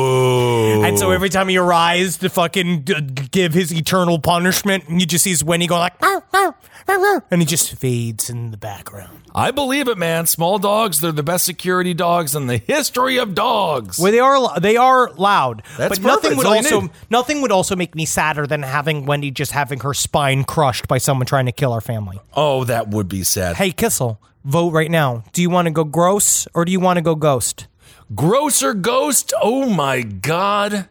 Oh. And so every time he arrives to fucking give his eternal punishment, you just see Wendy go like, "Meow, meow, meow, meow," and he just fades in the background. I believe it, man. Small dogs, they're the best security dogs in the history of dogs. Well, they are loud, That's but nothing perfect. would That's all you nothing would also make me sadder than having Wendy just having her spine crushed by someone trying to kill our family. Oh, that would be sad. Hey, Kissel, vote right now. Do you want to go gross or do you want to go ghost? Gross or ghost? Oh my God.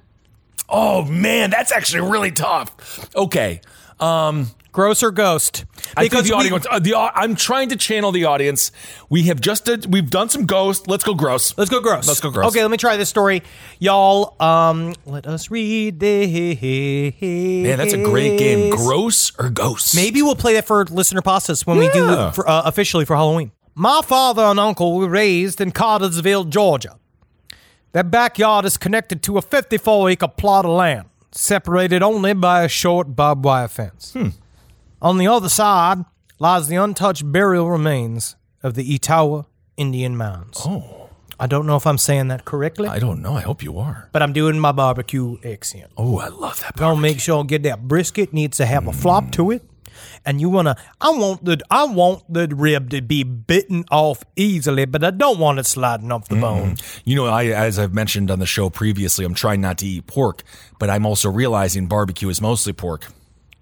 Oh man, that's actually really tough. Okay. Gross or ghost? I think the audience. I'm trying to channel the audience. We've done some ghost. Let's go gross. Let's go gross. Let's go gross. Okay, let me try this story. Y'all, let us read this. Man, that's a great game. Gross or ghost? Maybe we'll play that for listener pastas when we do it officially for Halloween. My father and uncle were raised in Cartersville, Georgia. Their backyard is connected to a 54-acre plot of land, separated only by a short barbed wire fence. On the other side lies the untouched burial remains of the Etowah Indian Mounds. Oh. I don't know if I'm saying that correctly, I don't know. I hope you are. but I'm doing my barbecue accent. Oh, I love that. Gonna make sure I get that brisket. Needs to have a flop to it, and I want the rib to be bitten off easily, but I don't want it sliding off the bone. You know, as I've mentioned on the show previously, I'm trying not to eat pork, but I'm also realizing barbecue is mostly pork.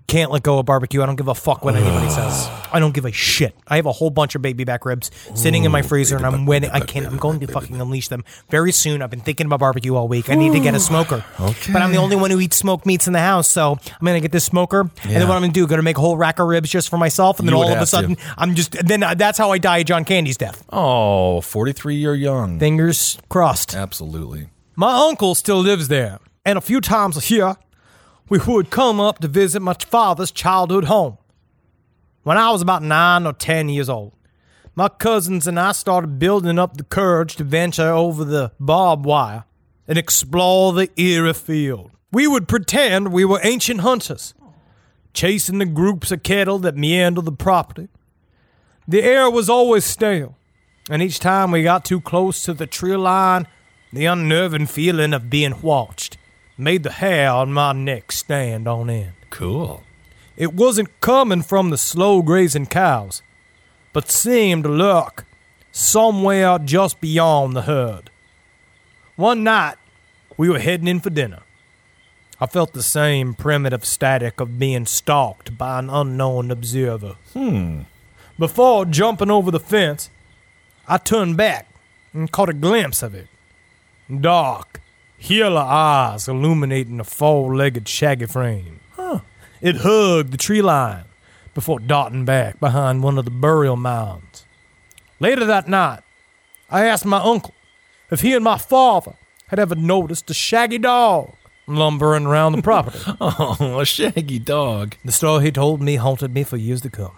Can't let go of barbecue. I don't give a fuck what anybody says. I don't give a shit. I have a whole bunch of baby back ribs sitting in my freezer, and I'm going to fucking unleash them very soon. I've been thinking about barbecue all week. I need to get a smoker. Okay. But I'm the only one who eats smoked meats in the house, so I'm going to get this smoker, and then what I'm going to do, going to make a whole rack of ribs just for myself, and then all of a sudden, that's how I die of John Candy's death. Oh, 43 year young. Fingers crossed. Absolutely. My uncle still lives there, and a few times a year, we would come up to visit my father's childhood home. When I was about 9 or 10 years old, my cousins and I started building up the courage to venture over the barbed wire and explore the eerie field. We would pretend we were ancient hunters, chasing the groups of cattle that meandered the property. The air was always stale, and each time we got too close to the tree line, the unnerving feeling of being watched made the hair on my neck stand on end. Cool. It wasn't coming from the slow-grazing cows, but seemed to lurk somewhere just beyond the herd. One night, we were heading in for dinner. I felt the same primitive static of being stalked by an unknown observer. Before jumping over the fence, I turned back and caught a glimpse of it. Dark, yellow eyes illuminating a four-legged shaggy frame. It hugged the tree line before darting back behind one of the burial mounds. Later that night, I asked my uncle if he and my father had ever noticed a shaggy dog lumbering around the property. Oh, a shaggy dog. The story he told me haunted me for years to come.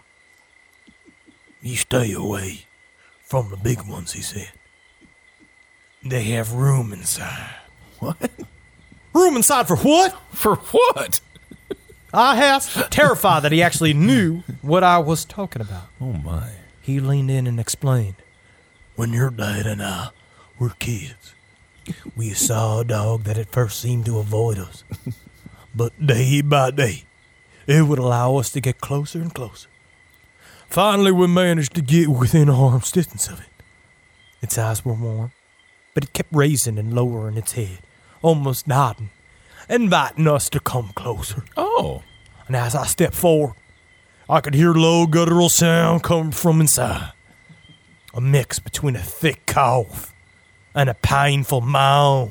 You stay away from the big ones, he said. They have room inside. What? Room inside for what? For what? I asked, terrified that he actually knew what I was talking about. Oh, my. He leaned in and explained. When your dad and I were kids, we saw a dog that at first seemed to avoid us. But day by day, it would allow us to get closer and closer. Finally, we managed to get within arm's distance of it. Its eyes were warm, but it kept raising and lowering its head, almost nodding, inviting us to come closer. Oh. And as I stepped forward, I could hear low guttural sound coming from inside. A mix between a thick cough and a painful moan.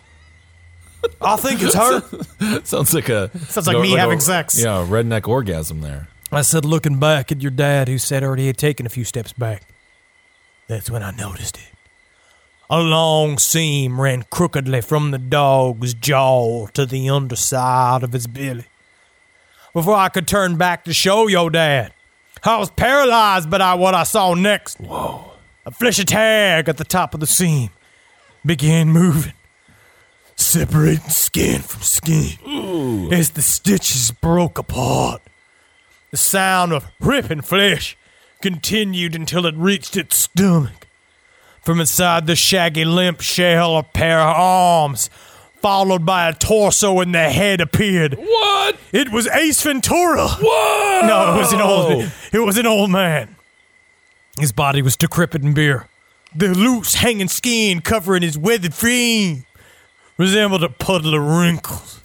I think it's her. Sounds like me having sex. Yeah, redneck orgasm there. I said, looking back at your dad, who said already had taken a few steps back. That's when I noticed it. A long seam ran crookedly from the dog's jaw to the underside of his belly. Before I could turn back to show your dad, I was paralyzed by what I saw next. Whoa. A fleshy tag at the top of the seam began moving, separating skin from skin as the stitches broke apart. The sound of ripping flesh continued until it reached its stomach. From inside the shaggy limp shell, a pair of arms, followed by a torso, and the head appeared. What? It was Ace Ventura. Whoa! No, it was an old man. His body was decrepit and bare. The loose hanging skin covering his weathered frame resembled a puddle of wrinkles.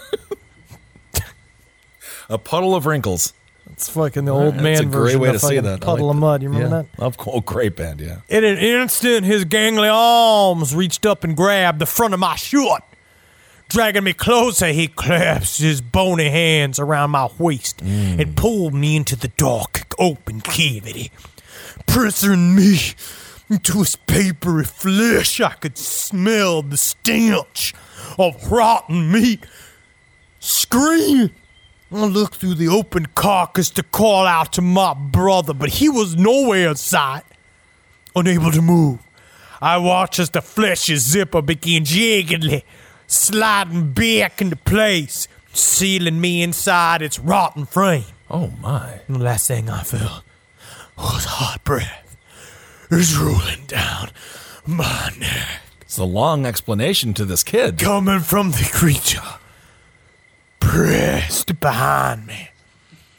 A puddle of wrinkles. It's fucking the old man That's a great version way of to say fucking that. Puddle of mud. You remember that? Oh, great band, yeah. In an instant, his gangly arms reached up and grabbed the front of my shirt. Dragging me closer, he clasped his bony hands around my waist and pulled me into the dark, open cavity. Pressing me into his papery flesh, I could smell the stench of rotten meat. Screaming, I looked through the open carcass to call out to my brother, but he was nowhere in sight. Unable to move, I watched as the fleshy zipper began jaggedly sliding back into place, sealing me inside its rotten frame. Oh, my. And the last thing I felt was hot breath. It was rolling down my neck. It's a long explanation to this kid. Coming from the creature pressed behind me.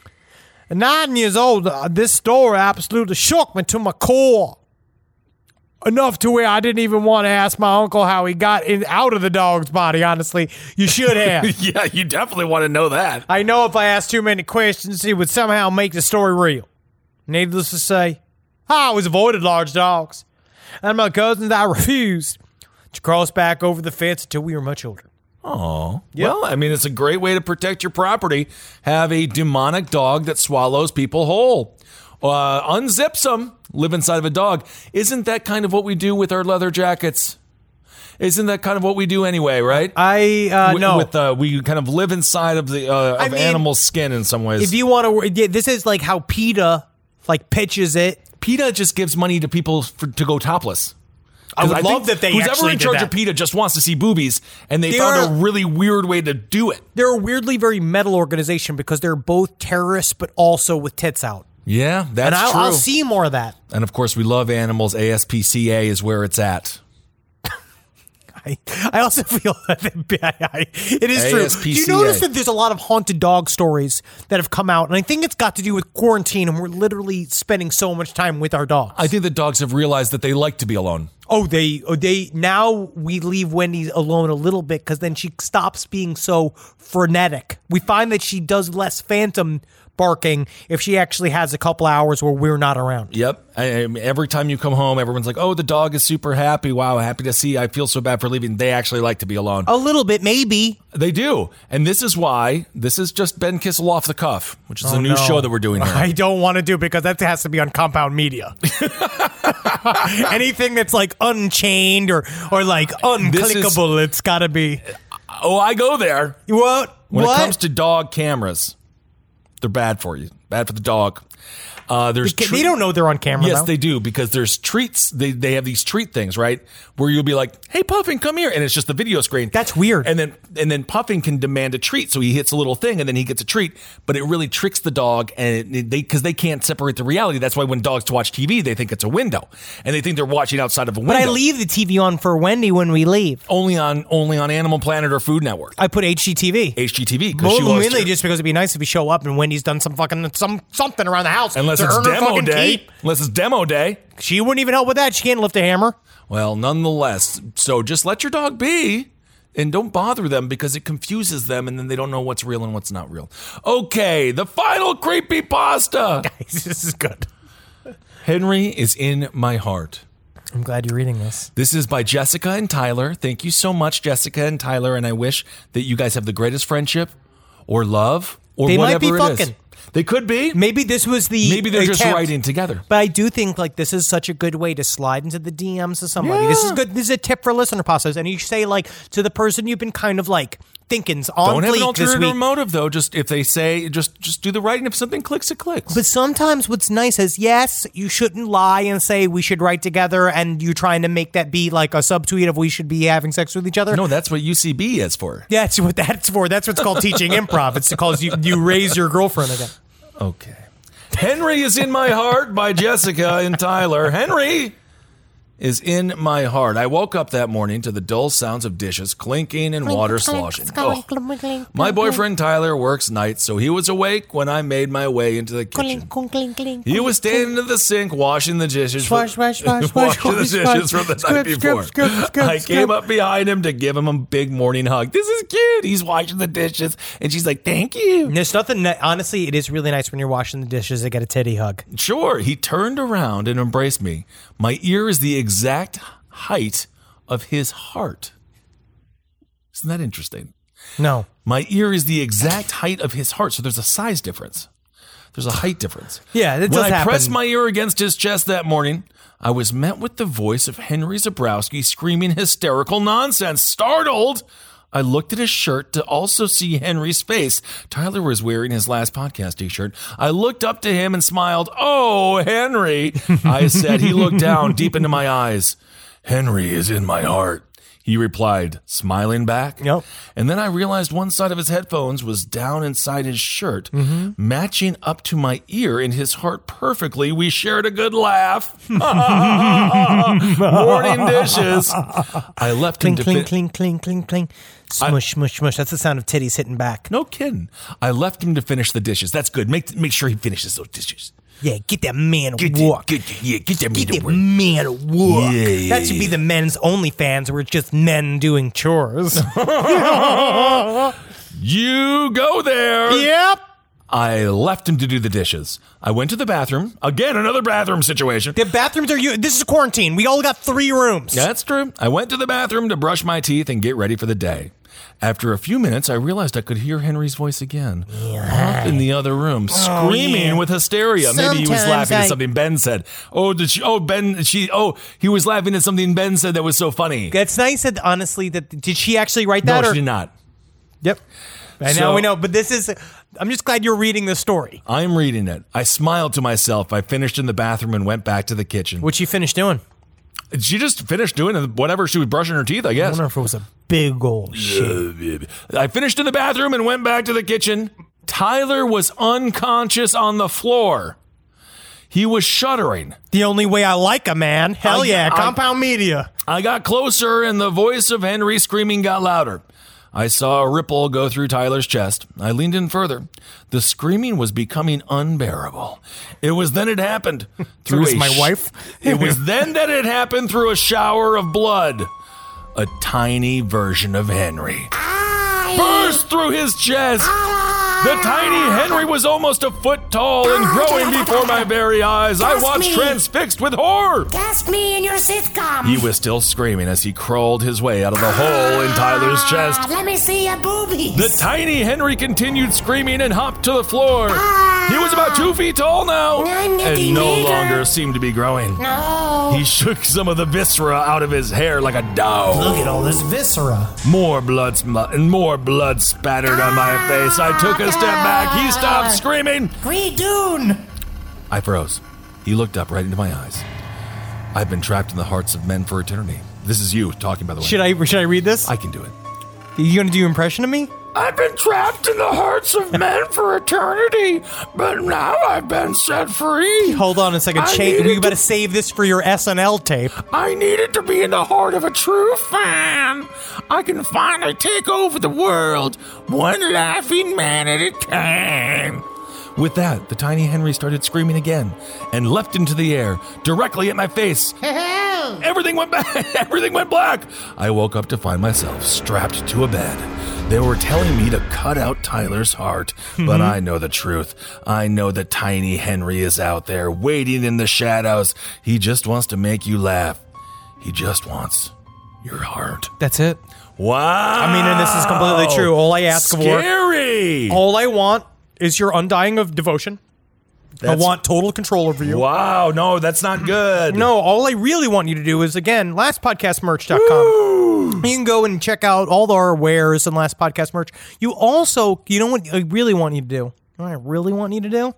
At 9 years old, this story absolutely shook me to my core. Enough to where I didn't even want to ask my uncle how he got out of the dog's body, honestly. You should have. Yeah, you definitely want to know that. I know if I asked too many questions, it would somehow make the story real. Needless to say, I always avoided large dogs. And my cousins, I refused to cross back over the fence until we were much older. Oh, well, I mean, it's a great way to protect your property. Have a demonic dog that swallows people whole. Unzips them, live inside of a dog. Isn't that kind of what we do with our leather jackets? Isn't that kind of what we do anyway, right? No. We kind of live inside of the animal skin in some ways. If you want to, this is like how PETA pitches it. PETA just gives money to people to go topless. I would love that they who's actually ever in did charge that. of PETA just wants to see boobies, and they found a really weird way to do it. They're a weirdly very metal organization because they're both terrorists, but also with tits out. Yeah, that's and true. I'll see more of that. And of course, we love animals. ASPCA is where it's at. I also feel that it is true. ASPCA. Do you notice that there's a lot of haunted dog stories that have come out? And I think it's got to do with quarantine, and we're literally spending so much time with our dogs. I think the dogs have realized that they like to be alone. They now we leave Wendy alone a little bit because then she stops being so frenetic. We find that she does less phantom barking if she actually has a couple hours where we're not around. Yep. Every time you come home, everyone's like, oh, the dog is super happy. Wow, happy to see. I feel so bad for leaving. They actually like to be alone. A little bit, maybe. They do. And this is why this is just Ben Kissel Off the Cuff, which is a new show that we're doing here. I don't want to do because that has to be on Compound Media. Anything that's unchained or unclickable, it's got to be. Oh, I go there. What? When it comes to dog cameras, they're bad for you. Bad for the dog. They don't know they're on camera. Yes, though. they do, because there's treats. They have these treat things, right? Where you'll be like, "Hey, Puffin, come here," and it's just the video screen. That's weird. And then Puffin can demand a treat, so he hits a little thing, and then he gets a treat. But it really tricks the dog, and because they can't separate the reality. That's why when dogs watch TV, they think it's a window, and they think they're watching outside of a window. But I leave the TV on for Wendy when we leave. Only on Animal Planet or Food Network. I put HGTV. HGTV, because she loves mainly just because it'd be nice if you show up and Wendy's done something around the house. Unless it's demo day. Unless it's demo day. She wouldn't even help with that. She can't lift a hammer. Well, nonetheless, so just let your dog be and don't bother them because it confuses them and then they don't know what's real and what's not real. Okay, the final creepypasta. Guys, this is good. Henry is in my heart. I'm glad you're reading this. This is by Jessica and Tyler. Thank you so much, Jessica and Tyler, and I wish that you guys have the greatest friendship or love or they whatever might be it is. fucking. They could be. Maybe this was the Maybe they're just attempt. writing together. But I do think this is such a good way to slide into the DMs of somebody. This is good. This is a tip for listener pastas. And you say to the person you've been kind of thinking's on Don't have an fleek this alternative week. motive though. Just if they say, just do the writing. If something clicks, it clicks. But sometimes what's nice is, yes, you shouldn't lie and say we should write together and you're trying to make that be like a subtweet of we should be having sex with each other. No, that's what UCB is for. Yeah, that's what that's for. That's what's called teaching improv. It's because you raise your girlfriend again. Okay. Henry is in my heart by Jessica and Tyler. Henry is in my heart. I woke up that morning to the dull sounds of dishes clinking and water sloshing. Oh. My boyfriend Tyler works nights, so he was awake when I made my way into the kitchen. He was standing at the sink washing the dishes. Washing the dishes from the night before. I came up behind him to give him a big morning hug. This is cute. He's washing the dishes, and she's like, "Thank you." There's nothing. Honestly, it is really nice when you're washing the dishes to get a titty hug. Sure. He turned around and embraced me. My ear is the exact height of his heart. Isn't that interesting? No. My ear is the exact height of his heart, so there's a size difference. There's a height difference. Yeah, that does When I happen. pressed my ear against his chest that morning, I was met with the voice of Henry Zabrowski screaming hysterical nonsense. Startled, I looked at his shirt to also see Henry's face. Tyler was wearing his last podcast t-shirt. I looked up to him and smiled. "Oh, Henry," I said. He looked down deep into my eyes. "Henry is in my heart," he replied, smiling back. Yep. And then I realized one side of his headphones was down inside his shirt, matching up to my ear in his heart perfectly. We shared a good laugh. Morning dishes. I left him Cling, to cling, cling, cling, cling, cling. Smush, smush, smush. That's the sound of titties hitting back. No kidding. I left him to finish the dishes. That's good. Make sure he finishes those dishes. Yeah, get that man to work. Get that Get that man to work. Yeah. That should be the men's OnlyFans where it's just men doing chores. You go there. Yep. I left him to do the dishes. I went to the bathroom. Again, another bathroom situation. The bathrooms are this is quarantine. We all got 3 rooms. That's true. I went to the bathroom to brush my teeth and get ready for the day. After a few minutes, I realized I could hear Henry's voice again. Up in the other room, screaming with hysteria. Maybe he was laughing at something Ben said. He was laughing at something Ben said that was so funny. That's nice that honestly did she actually write that? No, or? she did not. Yep. And now we know, but I'm just glad you're reading the story. I'm reading it. I smiled to myself. I finished in the bathroom and went back to the kitchen. What'd she finish doing? She just finished doing whatever she was brushing her teeth, I guess. I wonder if it was a big old shit. I finished in the bathroom and went back to the kitchen. Tyler was unconscious on the floor. He was shuddering. The only way I like a man. Hell yeah, Compound Media. I got closer and the voice of Henry screaming got louder. I saw a ripple go through Tyler's chest. I leaned in further. The screaming was becoming unbearable. It was then it happened. My wife? It was then that it happened through a shower of blood. A tiny version of Henry burst through his chest. The tiny Henry was almost a foot tall and growing before my very eyes. I watched transfixed with horror. That's me in your sitcom. He was still screaming as he crawled his way out of the hole in Tyler's chest. Let me see your boobies. The tiny Henry continued screaming and hopped to the floor. He was about 2 feet tall now and no longer seemed to be growing. No. He shook some of the viscera out of his hair like a dog. Look at all this viscera. More blood spattered on my face. I took a step back. He stopped screaming. Redoon. I froze. He looked up right into my eyes. I've been trapped in the hearts of men for eternity. This is you talking, by the way. Should I read this? I can do it. Are you going to do an impression of me? I've been trapped in the hearts of men for eternity, but now I've been set free. Hold on a second. You better save this for your SNL tape. I needed to be in the heart of a true fan. I can finally take over the world, one laughing man at a time. With that, the tiny Henry started screaming again and leapt into the air, directly at my face. Everything went black. I woke up to find myself strapped to a bed. They were telling me to cut out Tyler's heart, but I know the truth. I know that tiny Henry is out there, waiting in the shadows. He just wants to make you laugh. He just wants your heart. That's it. Wow. I mean, and this is completely true. All I ask Scary. all I want is your undying of devotion. I want total control over you. Wow, no, that's not good. No, all I really want you to do is, again, lastpodcastmerch.com. You can go and check out all our wares and Last Podcast merch. You also, you know what I really want you to do? You know what I really want you to do?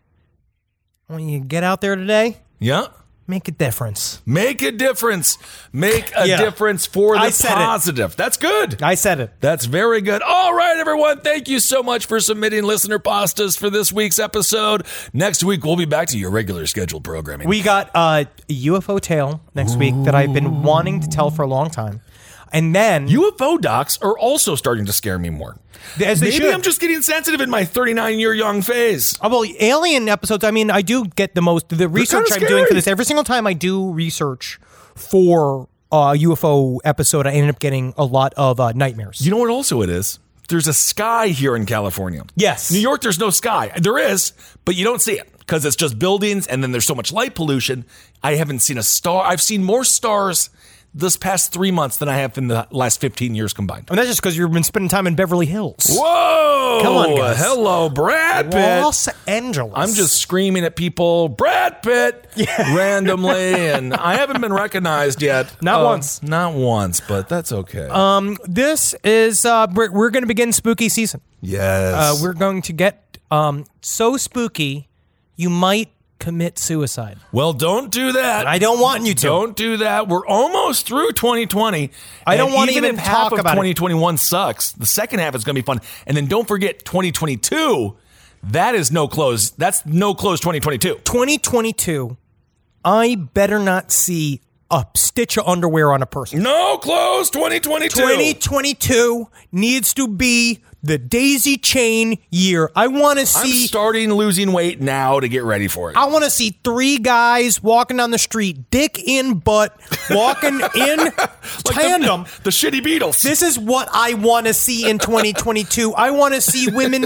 I want you to get out there today. Yeah. Make a difference. Make a difference. Make a difference for the positive. That's good. I said it. That's very good. All right, everyone. Thank you so much for submitting listener pastas for this week's episode. Next week, we'll be back to your regular scheduled programming. We got a UFO tale next week that I've been wanting to tell for a long time. And then UFO docs are also starting to scare me more. As they Maybe should. I'm just getting sensitive in my 39-year young phase. Oh, well, alien episodes, I mean, I do get the research I'm doing for this. Every single time I do research for a UFO episode, I end up getting a lot of nightmares. You know what also it is? There's a sky here in California. Yes. New York, there's no sky. There is, but you don't see it because it's just buildings and then there's so much light pollution. I haven't seen a star. I've seen more stars this past 3 months than I have in the last 15 years combined. And that's just because you've been spending time in Beverly Hills. Whoa! Come on, guys. Hello, Brad Pitt. Los Angeles. I'm just screaming at people, Brad Pitt, randomly, and I haven't been recognized yet. Not once. Not once, but that's okay. This is, we're going to begin spooky season. Yes. We're going to get so spooky, you might commit suicide. Well, don't do that. I don't want you to. Don't do that. We're almost through 2020. I don't want to even if half talk of about 2021 sucks, the second half is going to be fun. And then don't forget 2022. That is no close. That's no close 2022. 2022, I better not see a stitch of underwear on a person. No close 2022. 2022 needs to be the daisy chain year. I want to I'm see. starting losing weight now to get ready for it. I want to see 3 guys walking down the street, dick in butt, walking in tandem. The shitty Beatles. This is what I want to see in 2022. I want to see women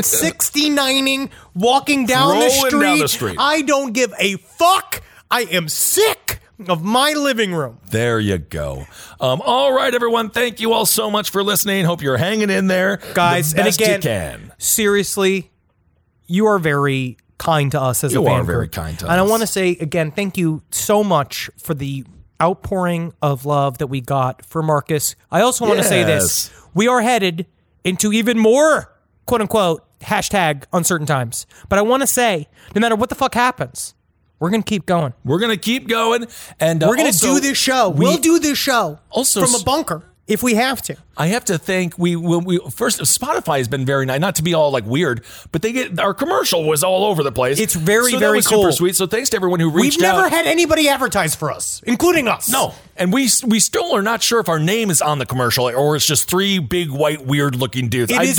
69ing, walking down the Rolling street. down the street. I don't give a fuck. I am sick of my living room. There you go. All right, everyone. Thank you all so much for listening. Hope you're hanging in there, Guys, the and best again, you can. Seriously, you are very kind to us as a You fan are very group. kind to And I us. want to say again, thank you so much for the outpouring of love that we got for Marcus. I also want to say this. We are headed into even more, quote unquote, hashtag uncertain times. But I want to say, no matter what the fuck happens, we're going to keep going. We're going to keep going. And We're going to do this show. We'll do this show also from a bunker if we have to. I have to thank first Spotify has been very nice, not to be all like weird, but our commercial was all over the place. It's very, so very that was cool. super sweet. So thanks to everyone who reached We've out. never had anybody advertise for us, including us. No, and we still are not sure if our name is on the commercial or it's just 3 big white weird looking dudes. It was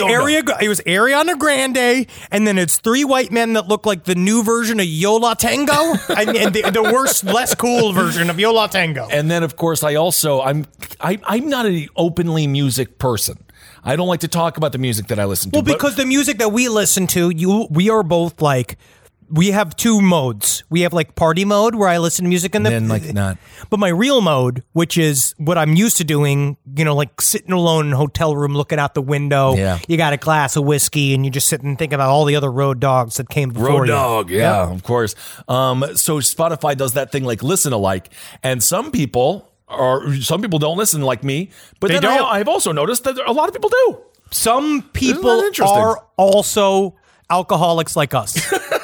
Ariana Grande, and then it's 3 white men that look like the new version of Yola Tango, and the worst, less cool version of Yola Tango. And then of course I'm not an openly music person. I don't like to talk about the music that I listen to. Well, because the music that we listen to, we are both like, we have 2 modes. We have like party mode where I listen to music and then like not. But my real mode, which is what I'm used to doing, like sitting alone in a hotel room, looking out the window. Yeah. You got a glass of whiskey and you just sit and think about all the other road dogs that came before Road you. dog, yeah, of course. So Spotify does that thing like listen alike, and some people don't listen like me, but They then don't. I've also noticed that a lot of people do. Some people interesting? are also alcoholics like us.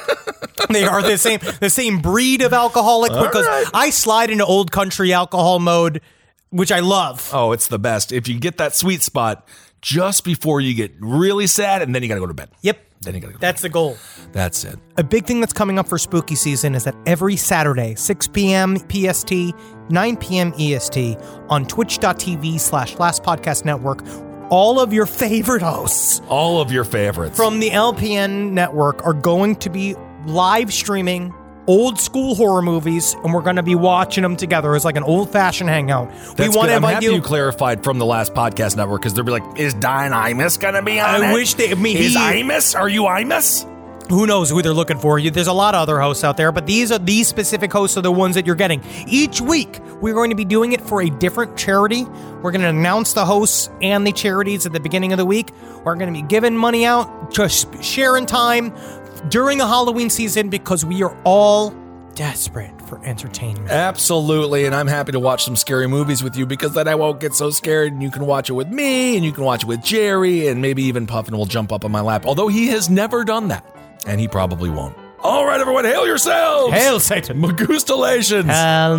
They are the same breed of alcoholic because right. I slide into old country alcohol mode, which I love. Oh, it's the best. If you get that sweet spot just before you get really sad, and then you got to go to bed. Yep. Then you got to go. That's the goal. That's it. A big thing that's coming up for spooky season is that every Saturday, 6 p.m. PST, 9 p.m. EST, on twitch.tv/Last Podcast Network, all of your favorite hosts All of your favorites. from the LPN network are going to be live streaming old school horror movies, and we're going to be watching them together. It's like an old fashioned hangout. That's we want good. to I'm invite happy you clarified from the last podcast network because they'll be like, "Is Diane Imus going to be on it? I wish they. I mean, Is Imus? Are you Imus?" Who knows who they're looking for? There's a lot of other hosts out there, but these specific hosts are the ones that you're getting. Each week, we're going to be doing it for a different charity. We're going to announce the hosts and the charities at the beginning of the week. We're going to be giving money out, just sharing time during the Halloween season because we are all desperate for entertainment. Absolutely, and I'm happy to watch some scary movies with you because then I won't get so scared, and you can watch it with me, and you can watch it with Jerry, and maybe even Puffin will jump up on my lap, although he has never done that, and he probably won't. All right, everyone, hail yourselves! Hail Satan! Magustalations!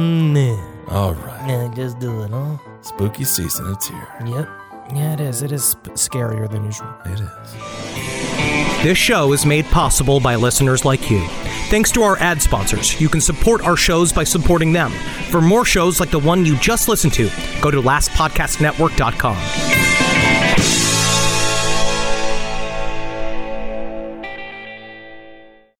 All right. Yeah, just do it, huh? Spooky season, it's here. Yep. Yeah, it is. It is scarier than usual. It is. This show is made possible by listeners like you. Thanks to our ad sponsors, you can support our shows by supporting them. For more shows like the one you just listened to, go to lastpodcastnetwork.com.